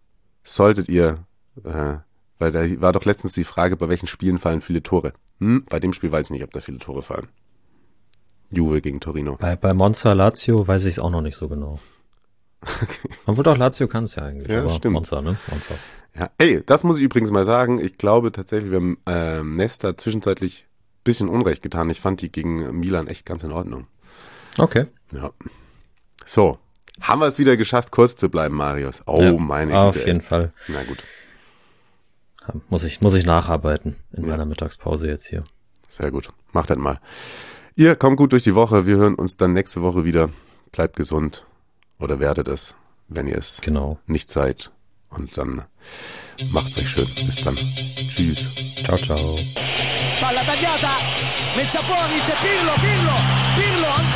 weil da war doch letztens die Frage, bei welchen Spielen fallen viele Tore. Bei dem Spiel weiß ich nicht, ob da viele Tore fallen. Juve gegen Torino. Bei Monza Lazio weiß ich es auch noch nicht so genau. Obwohl doch Lazio kann es ja eigentlich. Ja, aber stimmt. Monza, ne? Monza. Ja, ey, das muss ich übrigens mal sagen. Ich glaube tatsächlich, wir haben Nesta zwischenzeitlich ein bisschen Unrecht getan. Ich fand die gegen Milan echt ganz in Ordnung. Okay. Ja. So, haben wir es wieder geschafft, kurz zu bleiben, Marius. Oh, Ja, meine Güte. auf jeden Fall. Na gut, Muss ich nacharbeiten in meiner Mittagspause jetzt hier. sehr gut. Macht das mal. Ihr kommt gut durch die Woche. Wir hören uns dann nächste Woche wieder. Bleibt gesund oder werdet es, wenn ihr es Genau. nicht seid. Und dann macht's euch schön. Bis dann. Tschüss. Ciao, ciao. Palla tagliata, messa fuori, c'è Pirlo, Pirlo, Pirlo ancora.